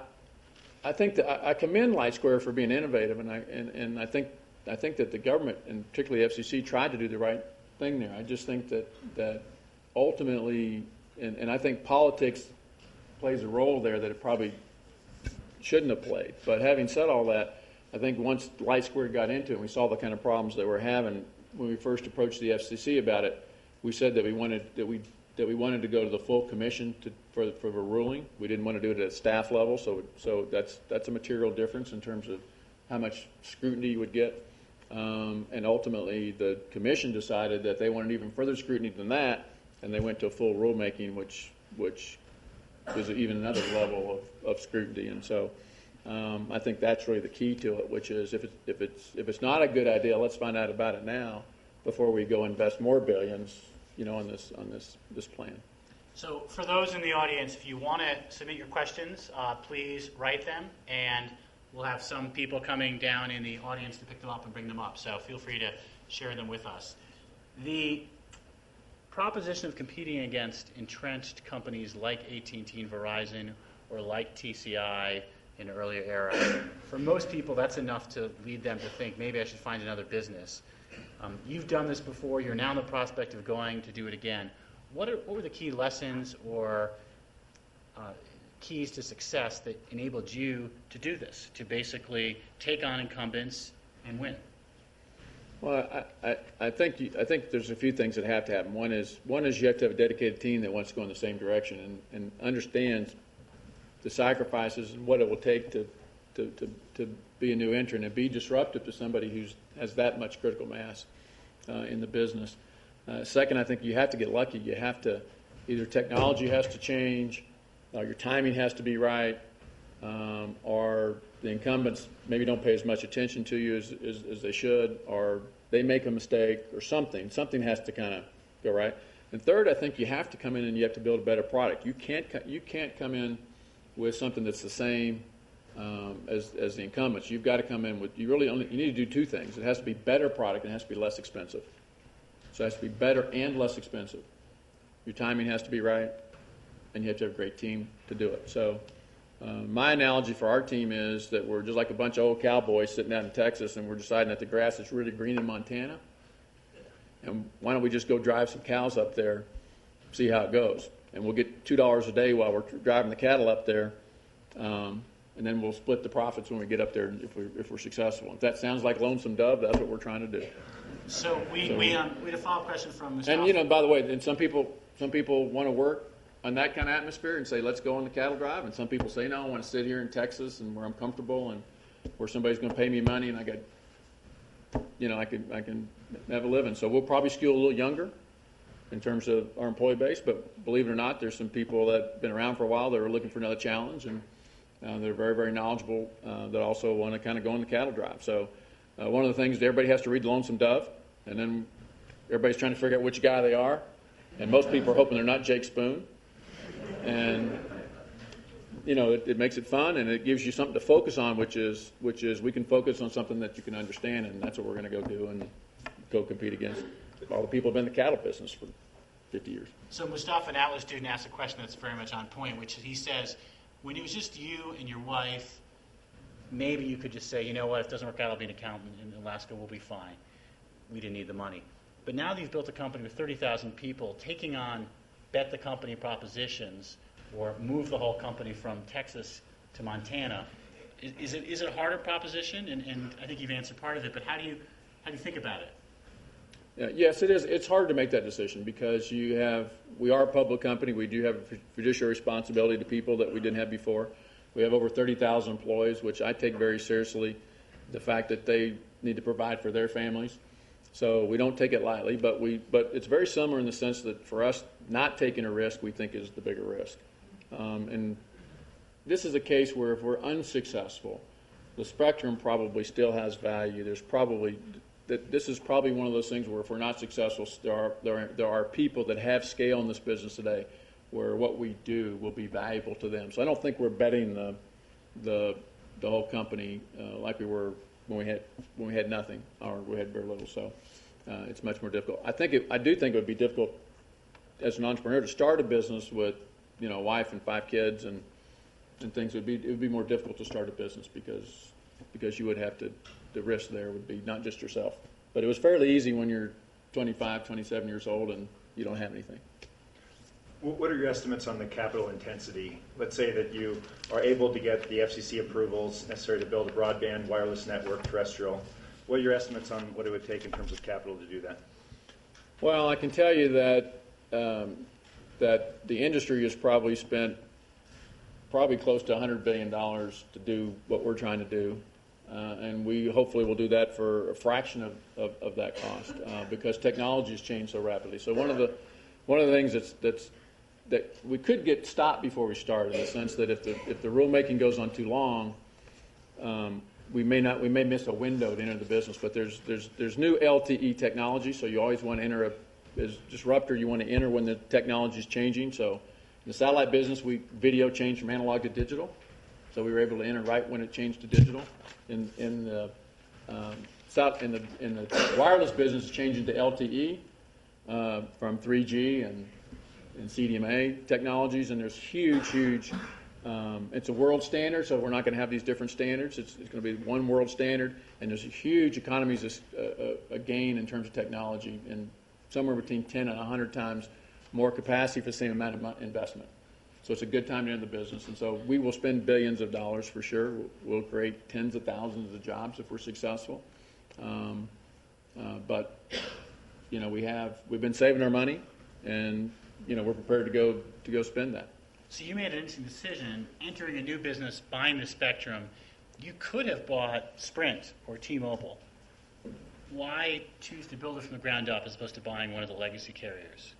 I think that I commend LightSquared for being innovative, and I think that the government, and particularly the FCC, tried to do the right thing there. I just think that ultimately, and I think politics plays a role there that it probably shouldn't have played. But having said all that, I think once LightSquared got into it, and we saw the kind of problems they were having when we first approached the FCC about it, we said that we wanted to go to the full commission for a ruling. We didn't want to do it at staff level, so that's a material difference in terms of how much scrutiny you would get. And ultimately, the commission decided that they wanted even further scrutiny than that, and they went to a full rulemaking, which is even another level of scrutiny. And so I think that's really the key to it, which is if it's not a good idea, let's find out about it now before we go invest more billions, on this plan. So for those in the audience, if you want to submit your questions, please write them, and we'll have some people coming down in the audience to pick them up and bring them up. So feel free to share them with us. The proposition of competing against entrenched companies like AT&T and Verizon or like TCI in an earlier era, for most people that's enough to lead them to think maybe I should find another business. You've done this before. You're now in the prospect of going to do it again. What were the key lessons or keys to success that enabled you to do this, to basically take on incumbents and win? Well, I think there's a few things that have to happen. One is you have to have a dedicated team that wants to go in the same direction and understands the sacrifices and what it will take to to be a new entrant and be disruptive to somebody who has that much critical mass in the business. Second, I think you have to get lucky. You have to, either technology has to change, your timing has to be right, or the incumbents maybe don't pay as much attention to you as they should, or they make a mistake or something. Something has to kind of go right. And third, I think you have to come in and you have to build a better product. You can't come in with something that's the same as the incumbents. You've got to come in with, you need to do two things. It has to be better product and it has to be less expensive. So it has to be better and less expensive. Your timing has to be right, and you have to have a great team to do it. So my analogy for our team is that we're just like a bunch of old cowboys sitting out in Texas, and we're deciding that the grass is really green in Montana. And why don't we just go drive some cows up there, see how it goes. And we'll get $2 a day while we're driving the cattle up there, and then we'll split the profits when we get up there if we're successful. If that sounds like Lonesome Dove, that's what we're trying to do. So we had a follow-up question from Mustafa. And, by the way, and some people want to work on that kind of atmosphere and say, let's go on the cattle drive. And some people say, no, I want to sit here in Texas and where I'm comfortable and where somebody's going to pay me money and I can have a living. So we'll probably skew a little younger in terms of our employee base. But believe it or not, there's some people that have been around for a while that are looking for another challenge, and they're very, very knowledgeable that also want to kind of go on the cattle drive. So one of the things that everybody has to read The Lonesome Dove, and then everybody's trying to figure out which guy they are. And most people are hoping they're not Jake Spoon. And, it makes it fun, and it gives you something to focus on, which is we can focus on something that you can understand, and that's what we're going to go do and go compete against all the people who have been in the cattle business for 50 years. So Mustafa, an Atlas student, asked a question that's very much on point, which he says, when it was just you and your wife, maybe you could just say, you know what, if it doesn't work out, I'll be an accountant in Alaska, we'll be fine. We didn't need the money. But now that you've built a company with 30,000 people, taking on bet the company propositions or move the whole company from Texas to Montana, is it a harder proposition? And I think you've answered part of it, but how do you think about it? Yes, it is. It's hard to make that decision because we are a public company. We do have a fiduciary responsibility to people that we didn't have before. We have over 30,000 employees, which I take very seriously, the fact that they need to provide for their families. So we don't take it lightly, but it's very similar in the sense that for us, not taking a risk, we think is the bigger risk. And this is a case where if we're unsuccessful, the spectrum probably still has value. This is probably one of those things where if we're not successful, there are people that have scale in this business today where what we do will be valuable to them. So I don't think we're betting the whole company like we were when we had nothing or we had very little. So it's much more difficult. I do think it would be difficult as an entrepreneur to start a business with a wife and 5 kids and things. It would be more difficult to start a business because you would have to, the risk there would be not just yourself. But it was fairly easy when you're 25, 27 years old and you don't have anything. What are your estimates on the capital intensity? Let's say that you are able to get the FCC approvals necessary to build a broadband wireless network terrestrial. What are your estimates on what it would take in terms of capital to do that? Well, I can tell you that that the industry has probably spent close to $100 billion to do what we're trying to do. And we hopefully will do that for a fraction of that cost because technology has changed so rapidly. So one of the things that we could get stopped before we start, in the sense that if the rulemaking goes on too long, we may miss a window to enter the business. But there's new LTE technology, so you always want to enter as disruptor. You want to enter when the technology is changing. So in the satellite business, video changed from analog to digital, so we were able to enter right when it changed to digital. In the wireless business, it's changing to LTE from 3G and CDMA technologies, and there's huge. It's a world standard, so we're not going to have these different standards. It's going to be one world standard, and there's huge economies of gain in terms of technology, and somewhere between 10 and 100 times more capacity for the same amount of investment. So it's a good time to enter the business, and so we will spend billions of dollars for sure. We'll create tens of thousands of jobs if we're successful. But we've been saving our money, and we're prepared to go spend that. So you made an interesting decision, entering a new business, buying the spectrum. You could have bought Sprint or T-Mobile. Why choose to build it from the ground up as opposed to buying one of the legacy carriers?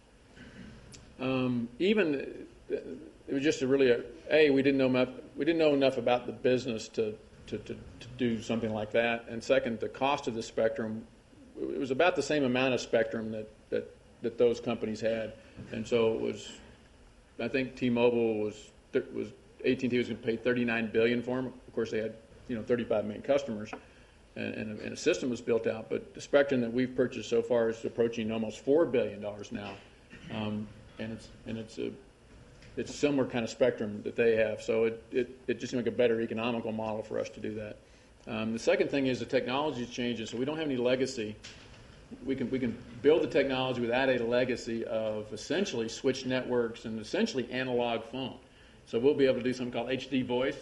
It was just we didn't know enough about the business to do something like that, and second, the cost of the spectrum, it was about the same amount of spectrum that those companies had, and so it was. I think T-Mobile was AT&T was going to pay $39 billion for them. Of course, they had 35 million customers, and a system was built out. But the spectrum that we've purchased so far is approaching almost $4 billion now, and it's a similar kind of spectrum that they have. So it just seemed like a better economical model for us to do that. The second thing is the technology is changing, so we don't have any legacy. We can build the technology without a legacy of essentially switched networks and essentially analog phone. So we'll be able to do something called HD voice.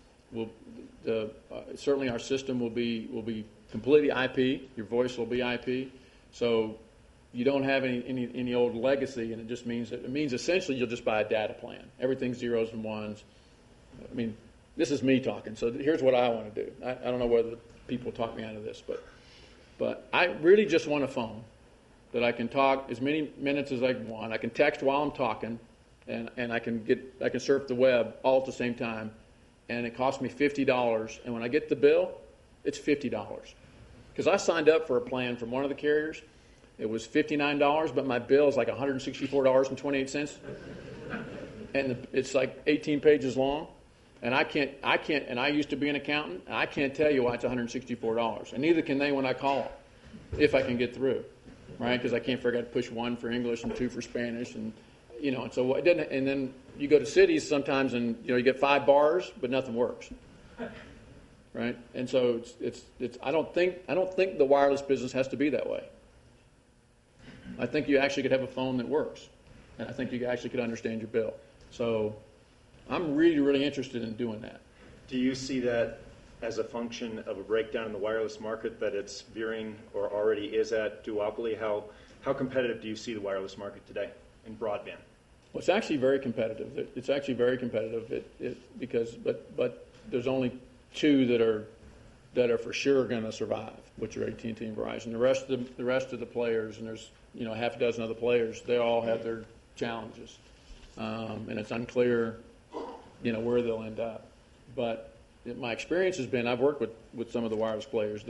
Certainly our system will be completely IP. Your voice will be IP. So you don't have any old legacy, and it just means essentially you'll just buy a data plan. Everything's zeros and ones. I mean, this is me talking. So here's what I want to do. I don't know whether people talk me out of this, but I really just want a phone that I can talk as many minutes as I want. I can text while I'm talking, and I can surf the web all at the same time, and it costs me $50. And when I get the bill, it's $50 because I signed up for a plan from one of the carriers. It was $59, but my bill is like $164.28, and it's like 18 pages long. And I can't. And I used to be an accountant, and I can't tell you why it's $164. And neither can they when I call them, if I can get through, right? Because I can't figure out to push 1 for English and 2 for Spanish, and And so it doesn't. And then you go to cities sometimes, and you get 5 bars, but nothing works, right? And so it's. I don't think the wireless business has to be that way. I think you actually could have a phone that works, and I think you actually could understand your bill. So I'm really, really interested in doing that. Do you see that as a function of a breakdown in the wireless market, that it's veering or already is at duopoly? How competitive do you see the wireless market today in broadband? Well, it's actually very competitive. It's actually very competitive but there's only 2 that are for sure going to survive, which are AT&T and Verizon. The rest of the players, and there's half a dozen other players, they all have their challenges, and it's unclear where they'll end up. But my experience has been, I've worked with some of the wireless players.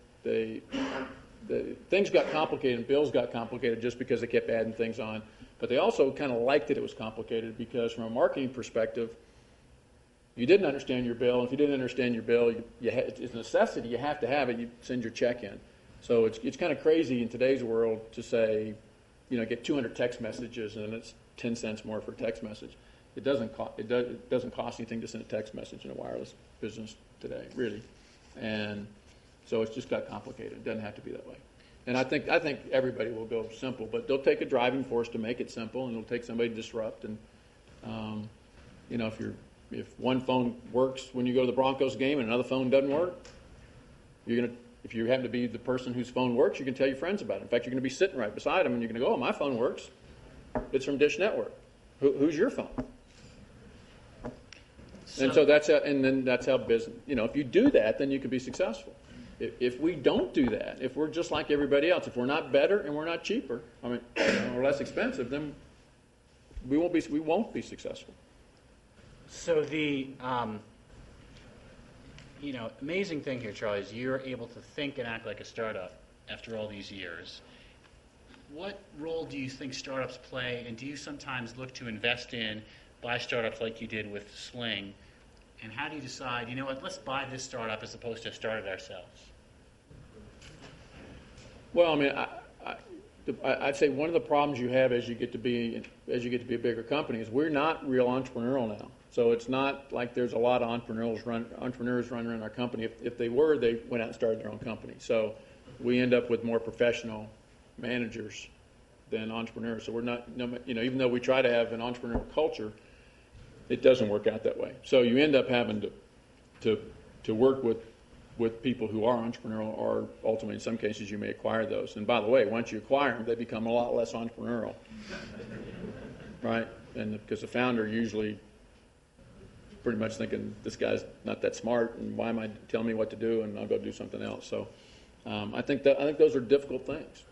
Things got complicated, and bills got complicated just because they kept adding things on. But they also kind of liked that it was complicated because, from a marketing perspective, you didn't understand your bill. And if you didn't understand your bill, it's a necessity. You have to have it. You send your check in. So it's kind of crazy in today's world to say, get 200 text messages and it's 10 cents more for a text message. It doesn't cost anything to send a text message in a wireless business today, really. And so it's just got complicated. It doesn't have to be that way. And I think everybody will go simple, but they'll take a driving force to make it simple, and it'll take somebody to disrupt. And if one phone works when you go to the Broncos game and another phone doesn't work, if you happen to be the person whose phone works, you can tell your friends about it. In fact, you're going to be sitting right beside them, and you're going to go, "Oh, my phone works. It's from Dish Network. Who's your phone?" And so that's how business. If you do that, then you can be successful. If we don't do that, if we're just like everybody else, if we're not better and we're not cheaper, or less expensive, then we won't be successful. So the amazing thing here, Charlie, is you're able to think and act like a startup after all these years. What role do you think startups play, and do you sometimes look to invest in, buy startups like you did with Sling? And how do you decide, let's buy this startup as opposed to start it ourselves? Well, I'd say one of the problems you have as you get to be a bigger company is we're not real entrepreneurial now. So it's not like there's a lot of entrepreneurs running our company. If they were, they went out and started their own company. So we end up with more professional managers than entrepreneurs. So we're not, even though we try to have an entrepreneurial culture, it doesn't work out that way. So you end up having to work with people who are entrepreneurial, or ultimately in some cases you may acquire those. And by the way, once you acquire them, they become a lot less entrepreneurial, right? And because the founder usually pretty much thinking this guy's not that smart, and why am I telling me what to do, and I'll go do something else. So I think those are difficult things,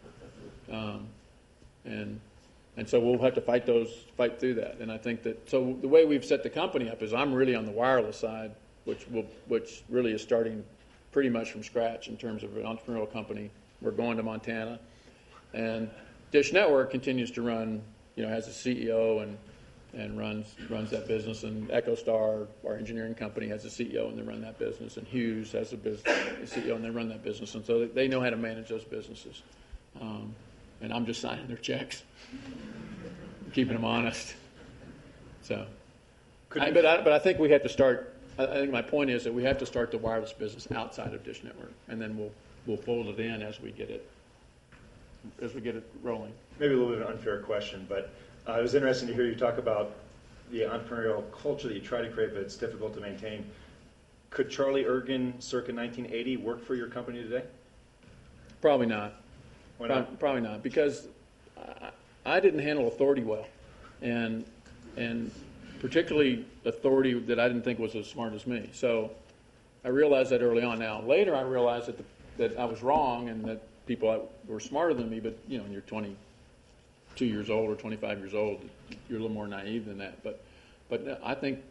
and so we'll have to fight through that. And I think that so the way we've set the company up is I'm really on the wireless side, which really is starting pretty much from scratch in terms of an entrepreneurial company. We're going to Montana, and Dish Network continues to run, has a CEO and runs that business, and EchoStar, our engineering company, has a CEO and they run that business, and Hughes has a CEO and they run that business, and so they know how to manage those businesses. And I'm just signing their checks, keeping them honest. So, but I think we have to start. I think my point is that we have to start the wireless business outside of Dish Network, and then we'll fold it in as we get it rolling. Maybe a little bit of an unfair question, but it was interesting to hear you talk about the entrepreneurial culture that you try to create, but it's difficult to maintain. Could Charlie Ergen, circa 1980, work for your company today? Probably not. Why not? Probably not, because I didn't handle authority well, and particularly authority that I didn't think was as smart as me. So I realized that early on. Now later, I realized that I was wrong, and that people were smarter than me. But when you're 22 years old or 25 years old, you're a little more naive than that. But I think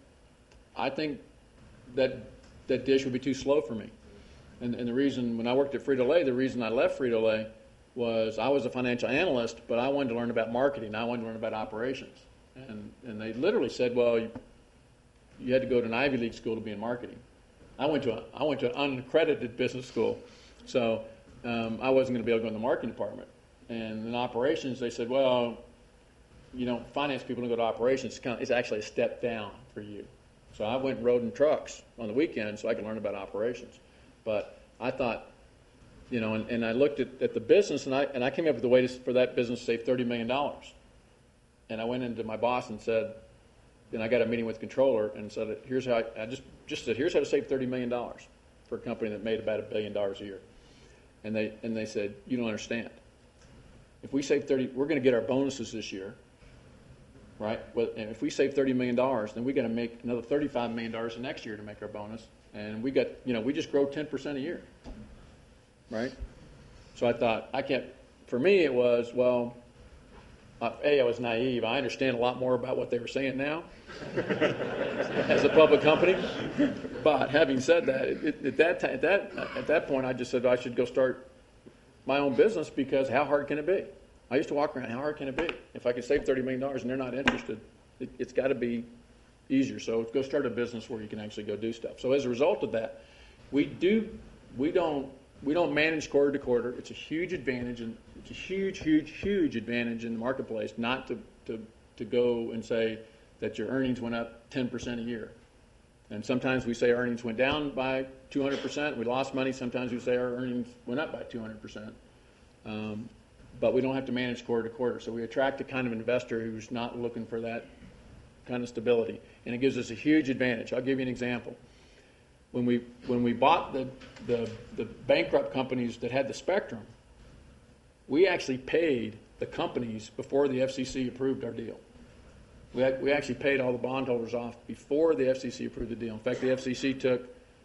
that Dish would be too slow for me. And the reason, when I worked at Frito-Lay, the reason I left Frito-Lay was I was a financial analyst, but I wanted to learn about marketing. I wanted to learn about operations. And they literally said, well, you had to go to an Ivy League school to be in marketing. I went to an unaccredited business school, so I wasn't going to be able to go in the marketing department. And in operations, they said, well, finance people don't go to operations. It's actually a step down for you. So I went and rode in trucks on the weekend so I could learn about operations. But I thought, and I looked at the business, and I came up with a way for that business to save $30 million. And I went into my boss and said, and I got a meeting with the controller and said, here's how I just said, here's how to save $30 million for a company that made about $1 billion a year. And they said, you don't understand. If we save we're going to get our bonuses this year, right? Well, and if we save $30 million, then we got to make another $35 million the next year to make our bonus. And we just grow 10% a year, right? So I thought, for me it was, well, I was naive. I understand a lot more about what they were saying now as a public company. But having said that, at that point, I just said I should go start my own business, because how hard can it be? I used to walk around, how hard can it be? If I could save $30 million and they're not interested, it's got to be easier. So go start a business where you can actually go do stuff. So as a result of that, we don't manage quarter to quarter. It's a huge advantage, and it's a huge advantage in the marketplace not to go and say that your earnings went up 10% a year. And sometimes we say our earnings went down by 200%. We lost money. Sometimes we say our earnings went up by 200%. But we don't have to manage quarter to quarter. So we attract a kind of investor who's not looking for that kind of stability, and it gives us a huge advantage. I'll give you an example. When we bought the bankrupt companies that had the spectrum, we actually paid the companies before the FCC approved our deal. We actually paid all the bondholders off before the FCC approved the deal. In fact, the FCC took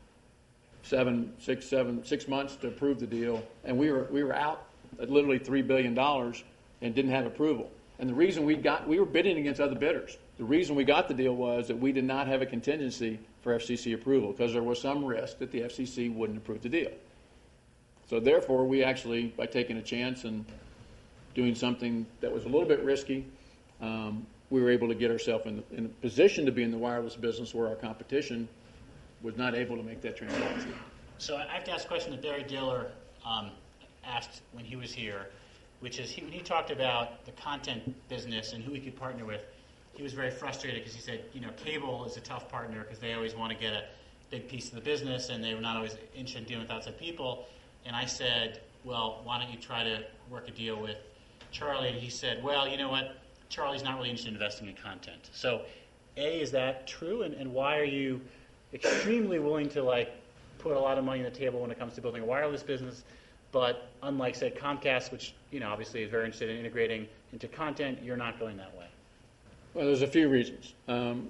6 months to approve the deal, and we were out at literally $3 billion and didn't have approval. And the reason we were bidding against other bidders. The reason we got the deal was that we did not have a contingency for FCC approval, because there was some risk that the FCC wouldn't approve the deal. So therefore, we actually, by taking a chance and doing something that was a little bit risky, we were able to get ourselves in a position to be in the wireless business where our competition was not able to make that transaction. So I have to ask a question that Barry Diller asked when he was here, which is when he talked about the content business and who he could partner with, he was very frustrated because he said, cable is a tough partner because they always want to get a big piece of the business and they were not always interested in dealing with outside people. And I said, well, why don't you try to work a deal with Charlie? And he said, well, you know what? Charlie's not really interested in investing in content. So, A, is that true? And why are you extremely willing to put a lot of money on the table when it comes to building a wireless business? But unlike, say, Comcast, which obviously is very interested in integrating into content, you're not going that way. Well, there's a few reasons.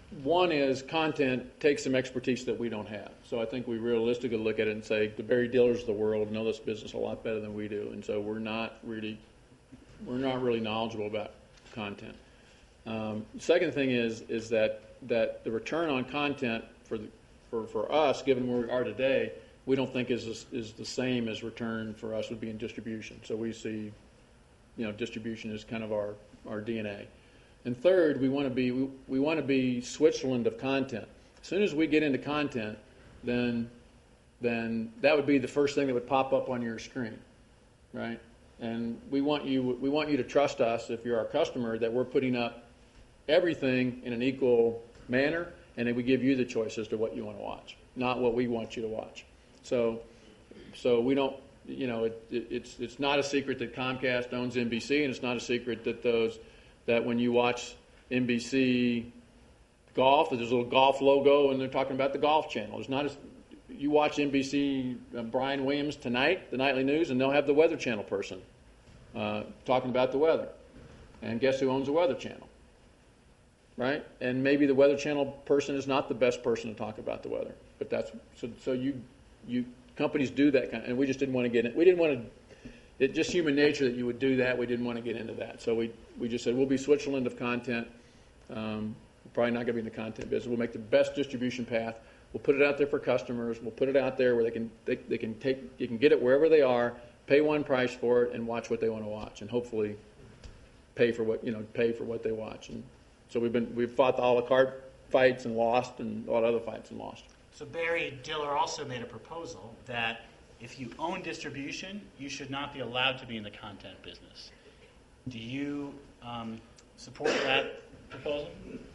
one is content takes some expertise that we don't have. So I think we realistically look at it and say the Barry Dillers of the world know this business a lot better than we do, and so we're not really knowledgeable about content. Second thing is that the return on content for us, given where we are today, we don't think is the same as return for us would be in distribution. So we see, distribution is kind of our DNA. And third, we want to be Switzerland of content. As soon as we get into content, then that would be the first thing that would pop up on your screen, right? And we want you to trust us, if you're our customer, that we're putting up everything in an equal manner, and that we give you the choice as to what you want to watch, not what we want you to watch. So we don't, it's not a secret that Comcast owns NBC, and it's not a secret that when you watch NBC Golf, there's a little golf logo, and they're talking about the Golf Channel. You watch NBC Brian Williams Tonight, the nightly news, and they'll have the Weather Channel person talking about the weather. And guess who owns the Weather Channel? Right? And maybe the Weather Channel person is not the best person to talk about the weather. But that's so you companies do that kind of, and we just didn't want to get in. We didn't want to. It's just human nature that you would do that. We didn't want to get into that. So we just said we'll be Switzerland of content. We're probably not going to be in the content business. We'll make the best distribution path. We'll put it out there for customers. We'll put it out there where you can get it wherever they are, pay one price for it, and watch what they want to watch, and hopefully pay for what they watch. And so we've fought the a la carte fights and lost, and a lot of other fights and lost. So Barry Diller also made a proposal that if you own distribution, you should not be allowed to be in the content business. Do you support that proposal?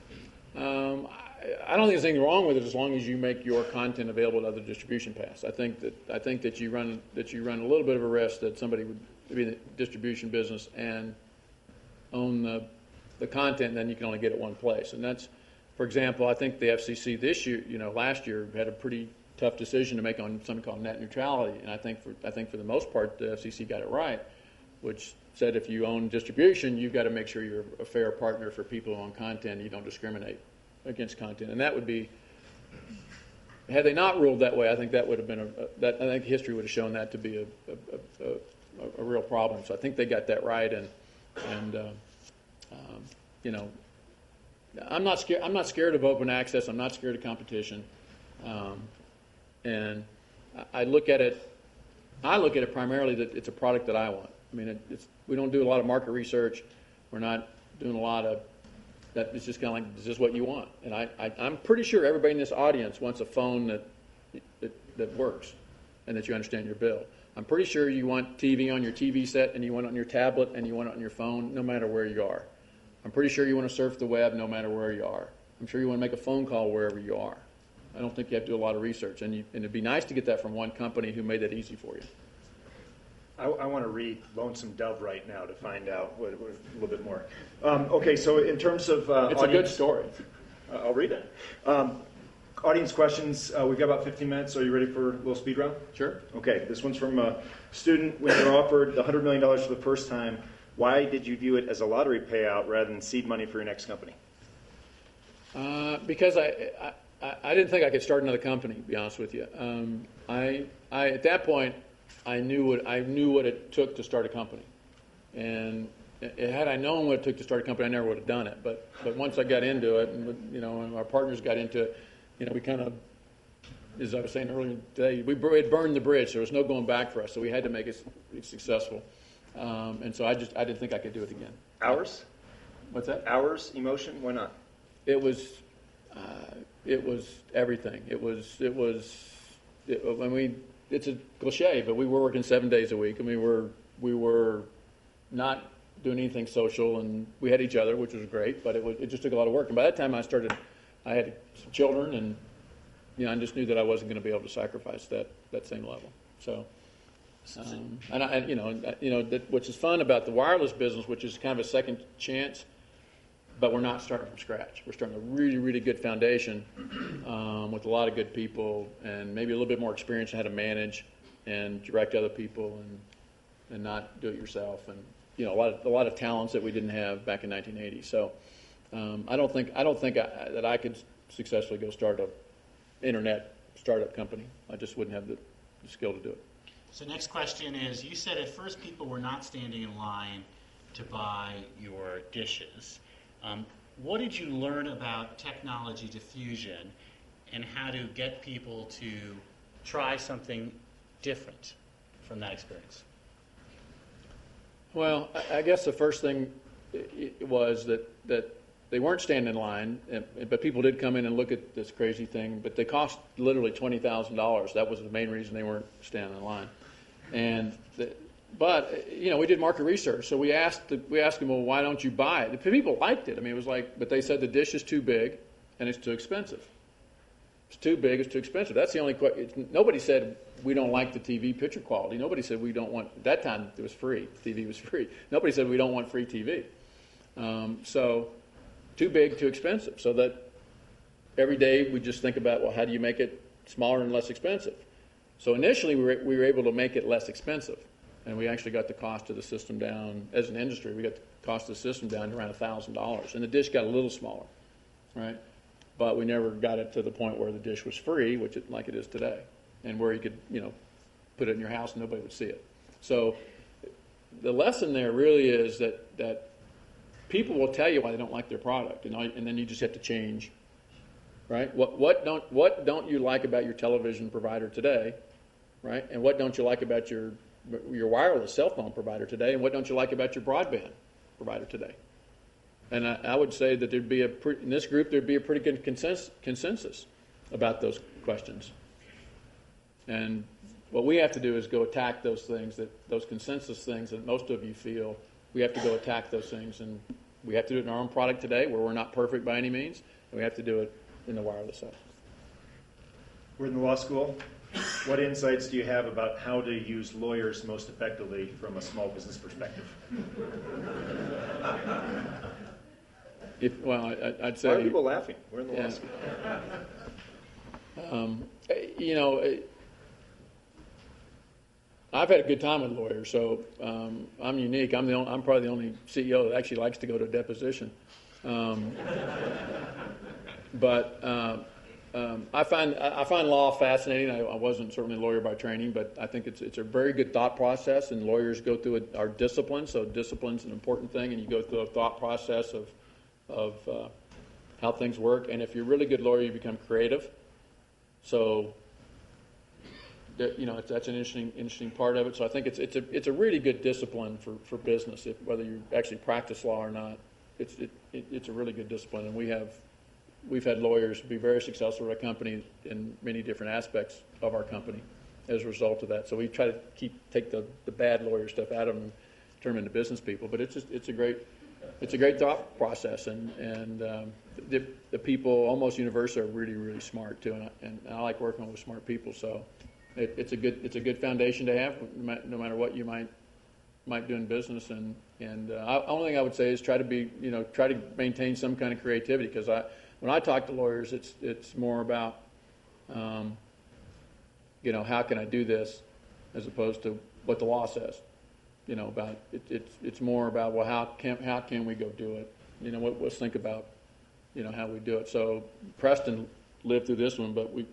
I don't think there's anything wrong with it as long as you make your content available to other distribution paths. I think that you run a little bit of a risk that somebody would be in the distribution business and own the content, and then you can only get it one place. And that's, for example, I think the FCC this year, last year had a pretty tough decision to make on something called net neutrality, and I think for the most part the FCC got it right, which said if you own distribution, you've got to make sure you're a fair partner for people who own content. You don't discriminate against content, and that would be. Had they not ruled that way, I think that would have been I think history would have shown that to be a real problem. So I think they got that right, and I'm not scared. I'm not scared of open access. I'm not scared of competition, and I look at it. I look at it primarily that it's a product that I want. I mean, we don't do a lot of market research. We're not doing a lot of that. It's just kind of like, is this what you want? And I'm pretty sure everybody in this audience wants a phone that works and that you understand your bill. I'm pretty sure you want TV on your TV set, and you want it on your tablet, and you want it on your phone, no matter where you are. I'm pretty sure you want to surf the web no matter where you are. I'm sure you want to make a phone call wherever you are. I don't think you have to do a lot of research, and it'd be nice to get that from one company who made that easy for you. I want to read Lonesome Dove right now to find out a little bit more. Okay, so in terms of it's a good story. I'll read it. Audience questions. We've got about 15 minutes. Are you ready for a little speed round? Sure. Okay, this one's from a student. When you were offered the $100 million for the first time, why did you view it as a lottery payout rather than seed money for your next company? Because I didn't think I could start another company, to be honest with you. I at that point, I knew what it took to start a company, and had I known what it took to start a company, I never would have done it. But once I got into it, and our partners got into it, we kind of, as I was saying earlier today, we had burned the bridge. There was no going back for us, so we had to make it successful. And so I didn't think I could do it again. Hours? What's that? Hours, emotion. Why not? It was everything. It's a cliche, but we were working 7 days a week, and we were not doing anything social, and we had each other, which was great, but it just took a lot of work. And by that time, I had some children, and I just knew that I wasn't going to be able to sacrifice that same level. So. Which is fun about the wireless business, which is kind of a second chance, but we're not starting from scratch. We're starting a really, really good foundation with a lot of good people and maybe a little bit more experience in how to manage and direct other people and not do it yourself, and a lot of talents that we didn't have back in 1980. So I don't think that I could successfully go start a internet startup company. I just wouldn't have the skill to do it. So next question is, you said at first people were not standing in line to buy your dishes. What did you learn about technology diffusion and how to get people to try something different from that experience? Well, I guess the first thing was that they weren't standing in line, but people did come in and look at this crazy thing, but they cost literally $20,000. That was the main reason they weren't standing in line. But we did market research, so we asked them, well, why don't you buy it? The people liked it. I mean, it was like, but they said the dish is too big and it's too expensive. It's too big, it's too expensive. That's the only question. Nobody said we don't like the TV picture quality. Nobody said we don't want. At that time it was free. TV was free. Nobody said we don't want free TV. So too big, too expensive. So that every day we just think about, well, how do you make it smaller and less expensive? So initially we were able to make it less expensive, and we actually got the cost of the system down. As an industry, we got the cost of the system down to around $1,000, and the dish got a little smaller, right? But we never got it to the point where the dish was free, like it is today, and where you could put it in your house and nobody would see it. So the lesson there really is that people will tell you why they don't like their product, and then you just have to change, right? What don't you like about your television provider today, right? And what don't you like about your wireless cell phone provider today, and what don't you like about your broadband provider today? And I would say that in this group there'd be a pretty good consensus about those questions. And what we have to do is go attack those things, those consensus things that most of you feel. We have to go attack those things, and we have to do it in our own product today, where we're not perfect by any means, and we have to do it in the wireless side. We're in the law school. What insights do you have about how to use lawyers most effectively from a small business perspective? I'd say. Why are people laughing? We're in the law school. I've had a good time with lawyers, so I'm unique. I'm probably the only CEO that actually likes to go to a deposition. But I find law fascinating. I wasn't certainly a lawyer by training, but I think it's a very good thought process, and lawyers go through our discipline. So discipline's an important thing, and you go through a thought process of how things work. And if you're a really good lawyer, you become creative. So that's an interesting part of it. So I think it's a really good discipline for business. Whether you actually practice law or not, it's a really good discipline. And we've had lawyers be very successful at our company in many different aspects of our company as a result of that. So we try to take the bad lawyer stuff out of them and turn them into business people. But it's a great thought process, and the people almost universally are really, really smart too. And I like working with smart people. So it's a good foundation to have, no matter what you might do in business. And only thing I would say is try to maintain some kind of creativity, because when I talk to lawyers, it's more about how can I do this, as opposed to what the law says. About it's more about, well, how can we go do it? Let's think about how we do it. So Preston lived through this one, but we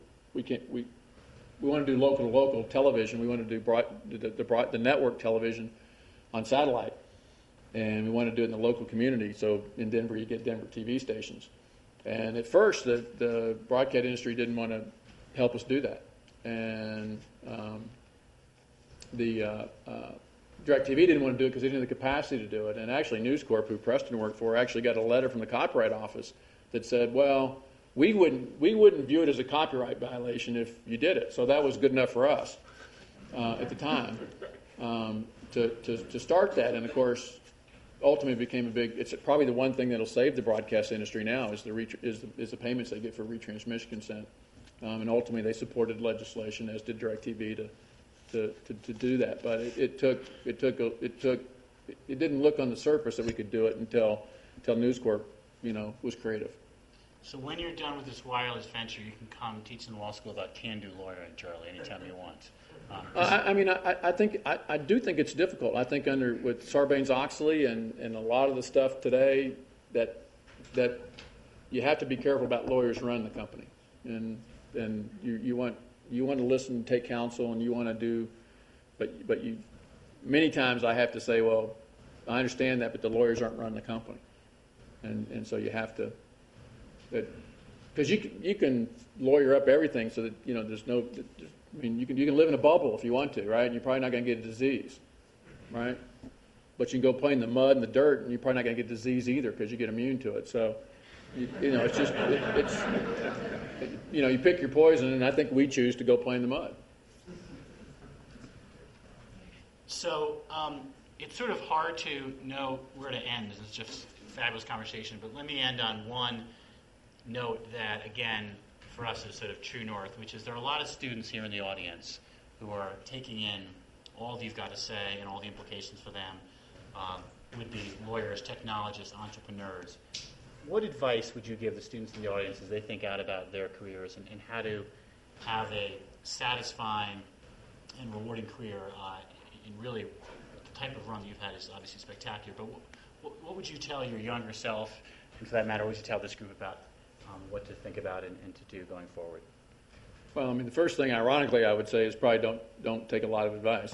want to do local television. We want to do the network television on satellite, and we want to do it in the local community. So in Denver, you get Denver TV stations. And at first, the broadcast industry didn't want to help us do that, and DirecTV didn't want to do it because they didn't have the capacity to do it. And actually, News Corp, who Preston worked for, actually got a letter from the Copyright Office that said, well, we wouldn't view it as a copyright violation if you did it. So that was good enough for us at the time to start that. And of course, ultimately became it's probably the one thing that'll save the broadcast industry now is the payments they get for retransmission consent. And ultimately, they supported legislation, as did DirecTV, to do that. But it didn't look on the surface that we could do it until News Corp was creative. So when you're done with this wireless venture, you can come teach in the law school about Can Do Lawyering, Charlie, anytime you want. I do think it's difficult. I think with Sarbanes-Oxley and a lot of the stuff today that that you have to be careful about lawyers who run the company, and you want to listen and take counsel, and you want to do, but you many times I have to say, well, I understand that, but the lawyers aren't running the company, and so you have to, because you can lawyer up everything so that there's no. I mean, you can live in a bubble if you want to, right? And you're probably not going to get a disease, right? But you can go play in the mud and the dirt, and you're probably not going to get disease either because you get immune to it. So, it's just you pick your poison, and I think we choose to go play in the mud. So it's sort of hard to know where to end. This is just a fabulous conversation, but let me end on one note that, again, for us is sort of true north, which is there are a lot of students here in the audience who are taking in all you've got to say and all the implications for them, would be lawyers, technologists, entrepreneurs. What advice would you give the students in the audience as they think out about their careers and how to have a satisfying and rewarding career in really the type of run that you've had is obviously spectacular, but what would you tell your younger self, and for that matter, what would you tell this group about what to think about and to do going forward? Well, I mean, the first thing, ironically, I would say is probably don't take a lot of advice.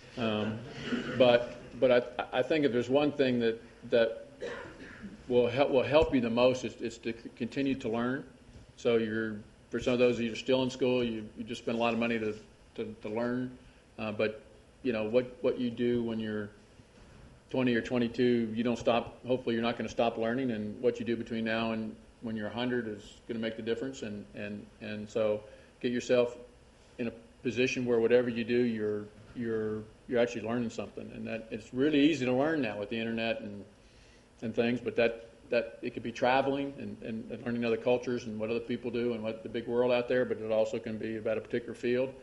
But I think if there's one thing that will help you the most is to continue to learn. So for some of those of you who are still in school, you just spend a lot of money to learn. But what you do when you're 20 or 22, you don't stop. Hopefully, you're not going to stop learning. And what you do between now and when you're 100 is going to make the difference, and so get yourself in a position where whatever you do, you're actually learning something, and that it's really easy to learn now with the internet and things. But that it could be traveling and learning other cultures and what other people do and what the big world out there. But it also can be about a particular field,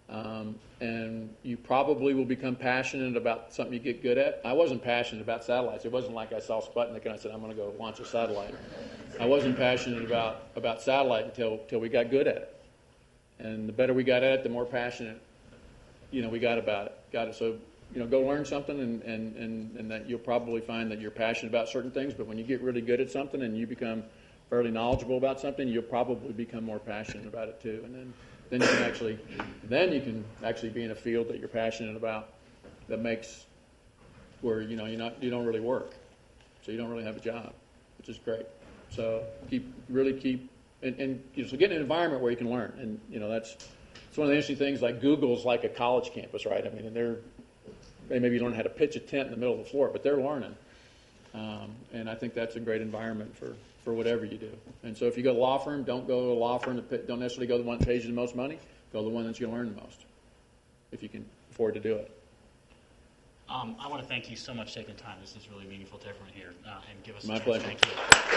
and you probably will become passionate about something you get good at. I wasn't passionate about satellites. It wasn't like I saw Sputnik and I said I'm going to go launch a satellite. I wasn't passionate about satellite until we got good at it. And the better we got at it, the more passionate, we got about it. So, go learn something, and that you'll probably find that you're passionate about certain things. But when you get really good at something and you become fairly knowledgeable about something, you'll probably become more passionate about it too. And then you can actually be in a field that you're passionate about that makes where you don't really work, so you don't really have a job, which is great. So keep and so get in an environment where you can learn, and it's one of the interesting things. Like Google's like a college campus, right? I mean, and they maybe learn how to pitch a tent in the middle of the floor, but they're learning, and I think that's a great environment for whatever you do. And so if you go to a law firm, don't go to a law firm don't necessarily go to the one that pays you the most money. Go to the one that's going to learn the most, if you can afford to do it. I want to thank you so much for taking the time. This is really meaningful to everyone here, and give us My a chance. pleasure. Thank you.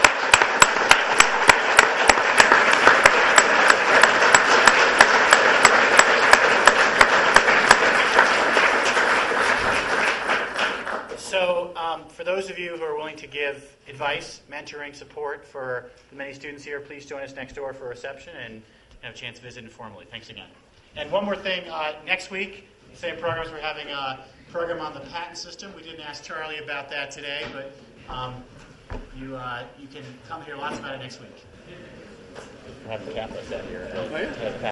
So for those of you who are willing to give advice, mentoring, support for the many students here, please join us next door for a reception and have a chance to visit informally. Thanks again. And one more thing, next week, same programs, we're having a program on the patent system. We didn't ask Charlie about that today, but you can come hear lots about it next week. We'll have the campus out here.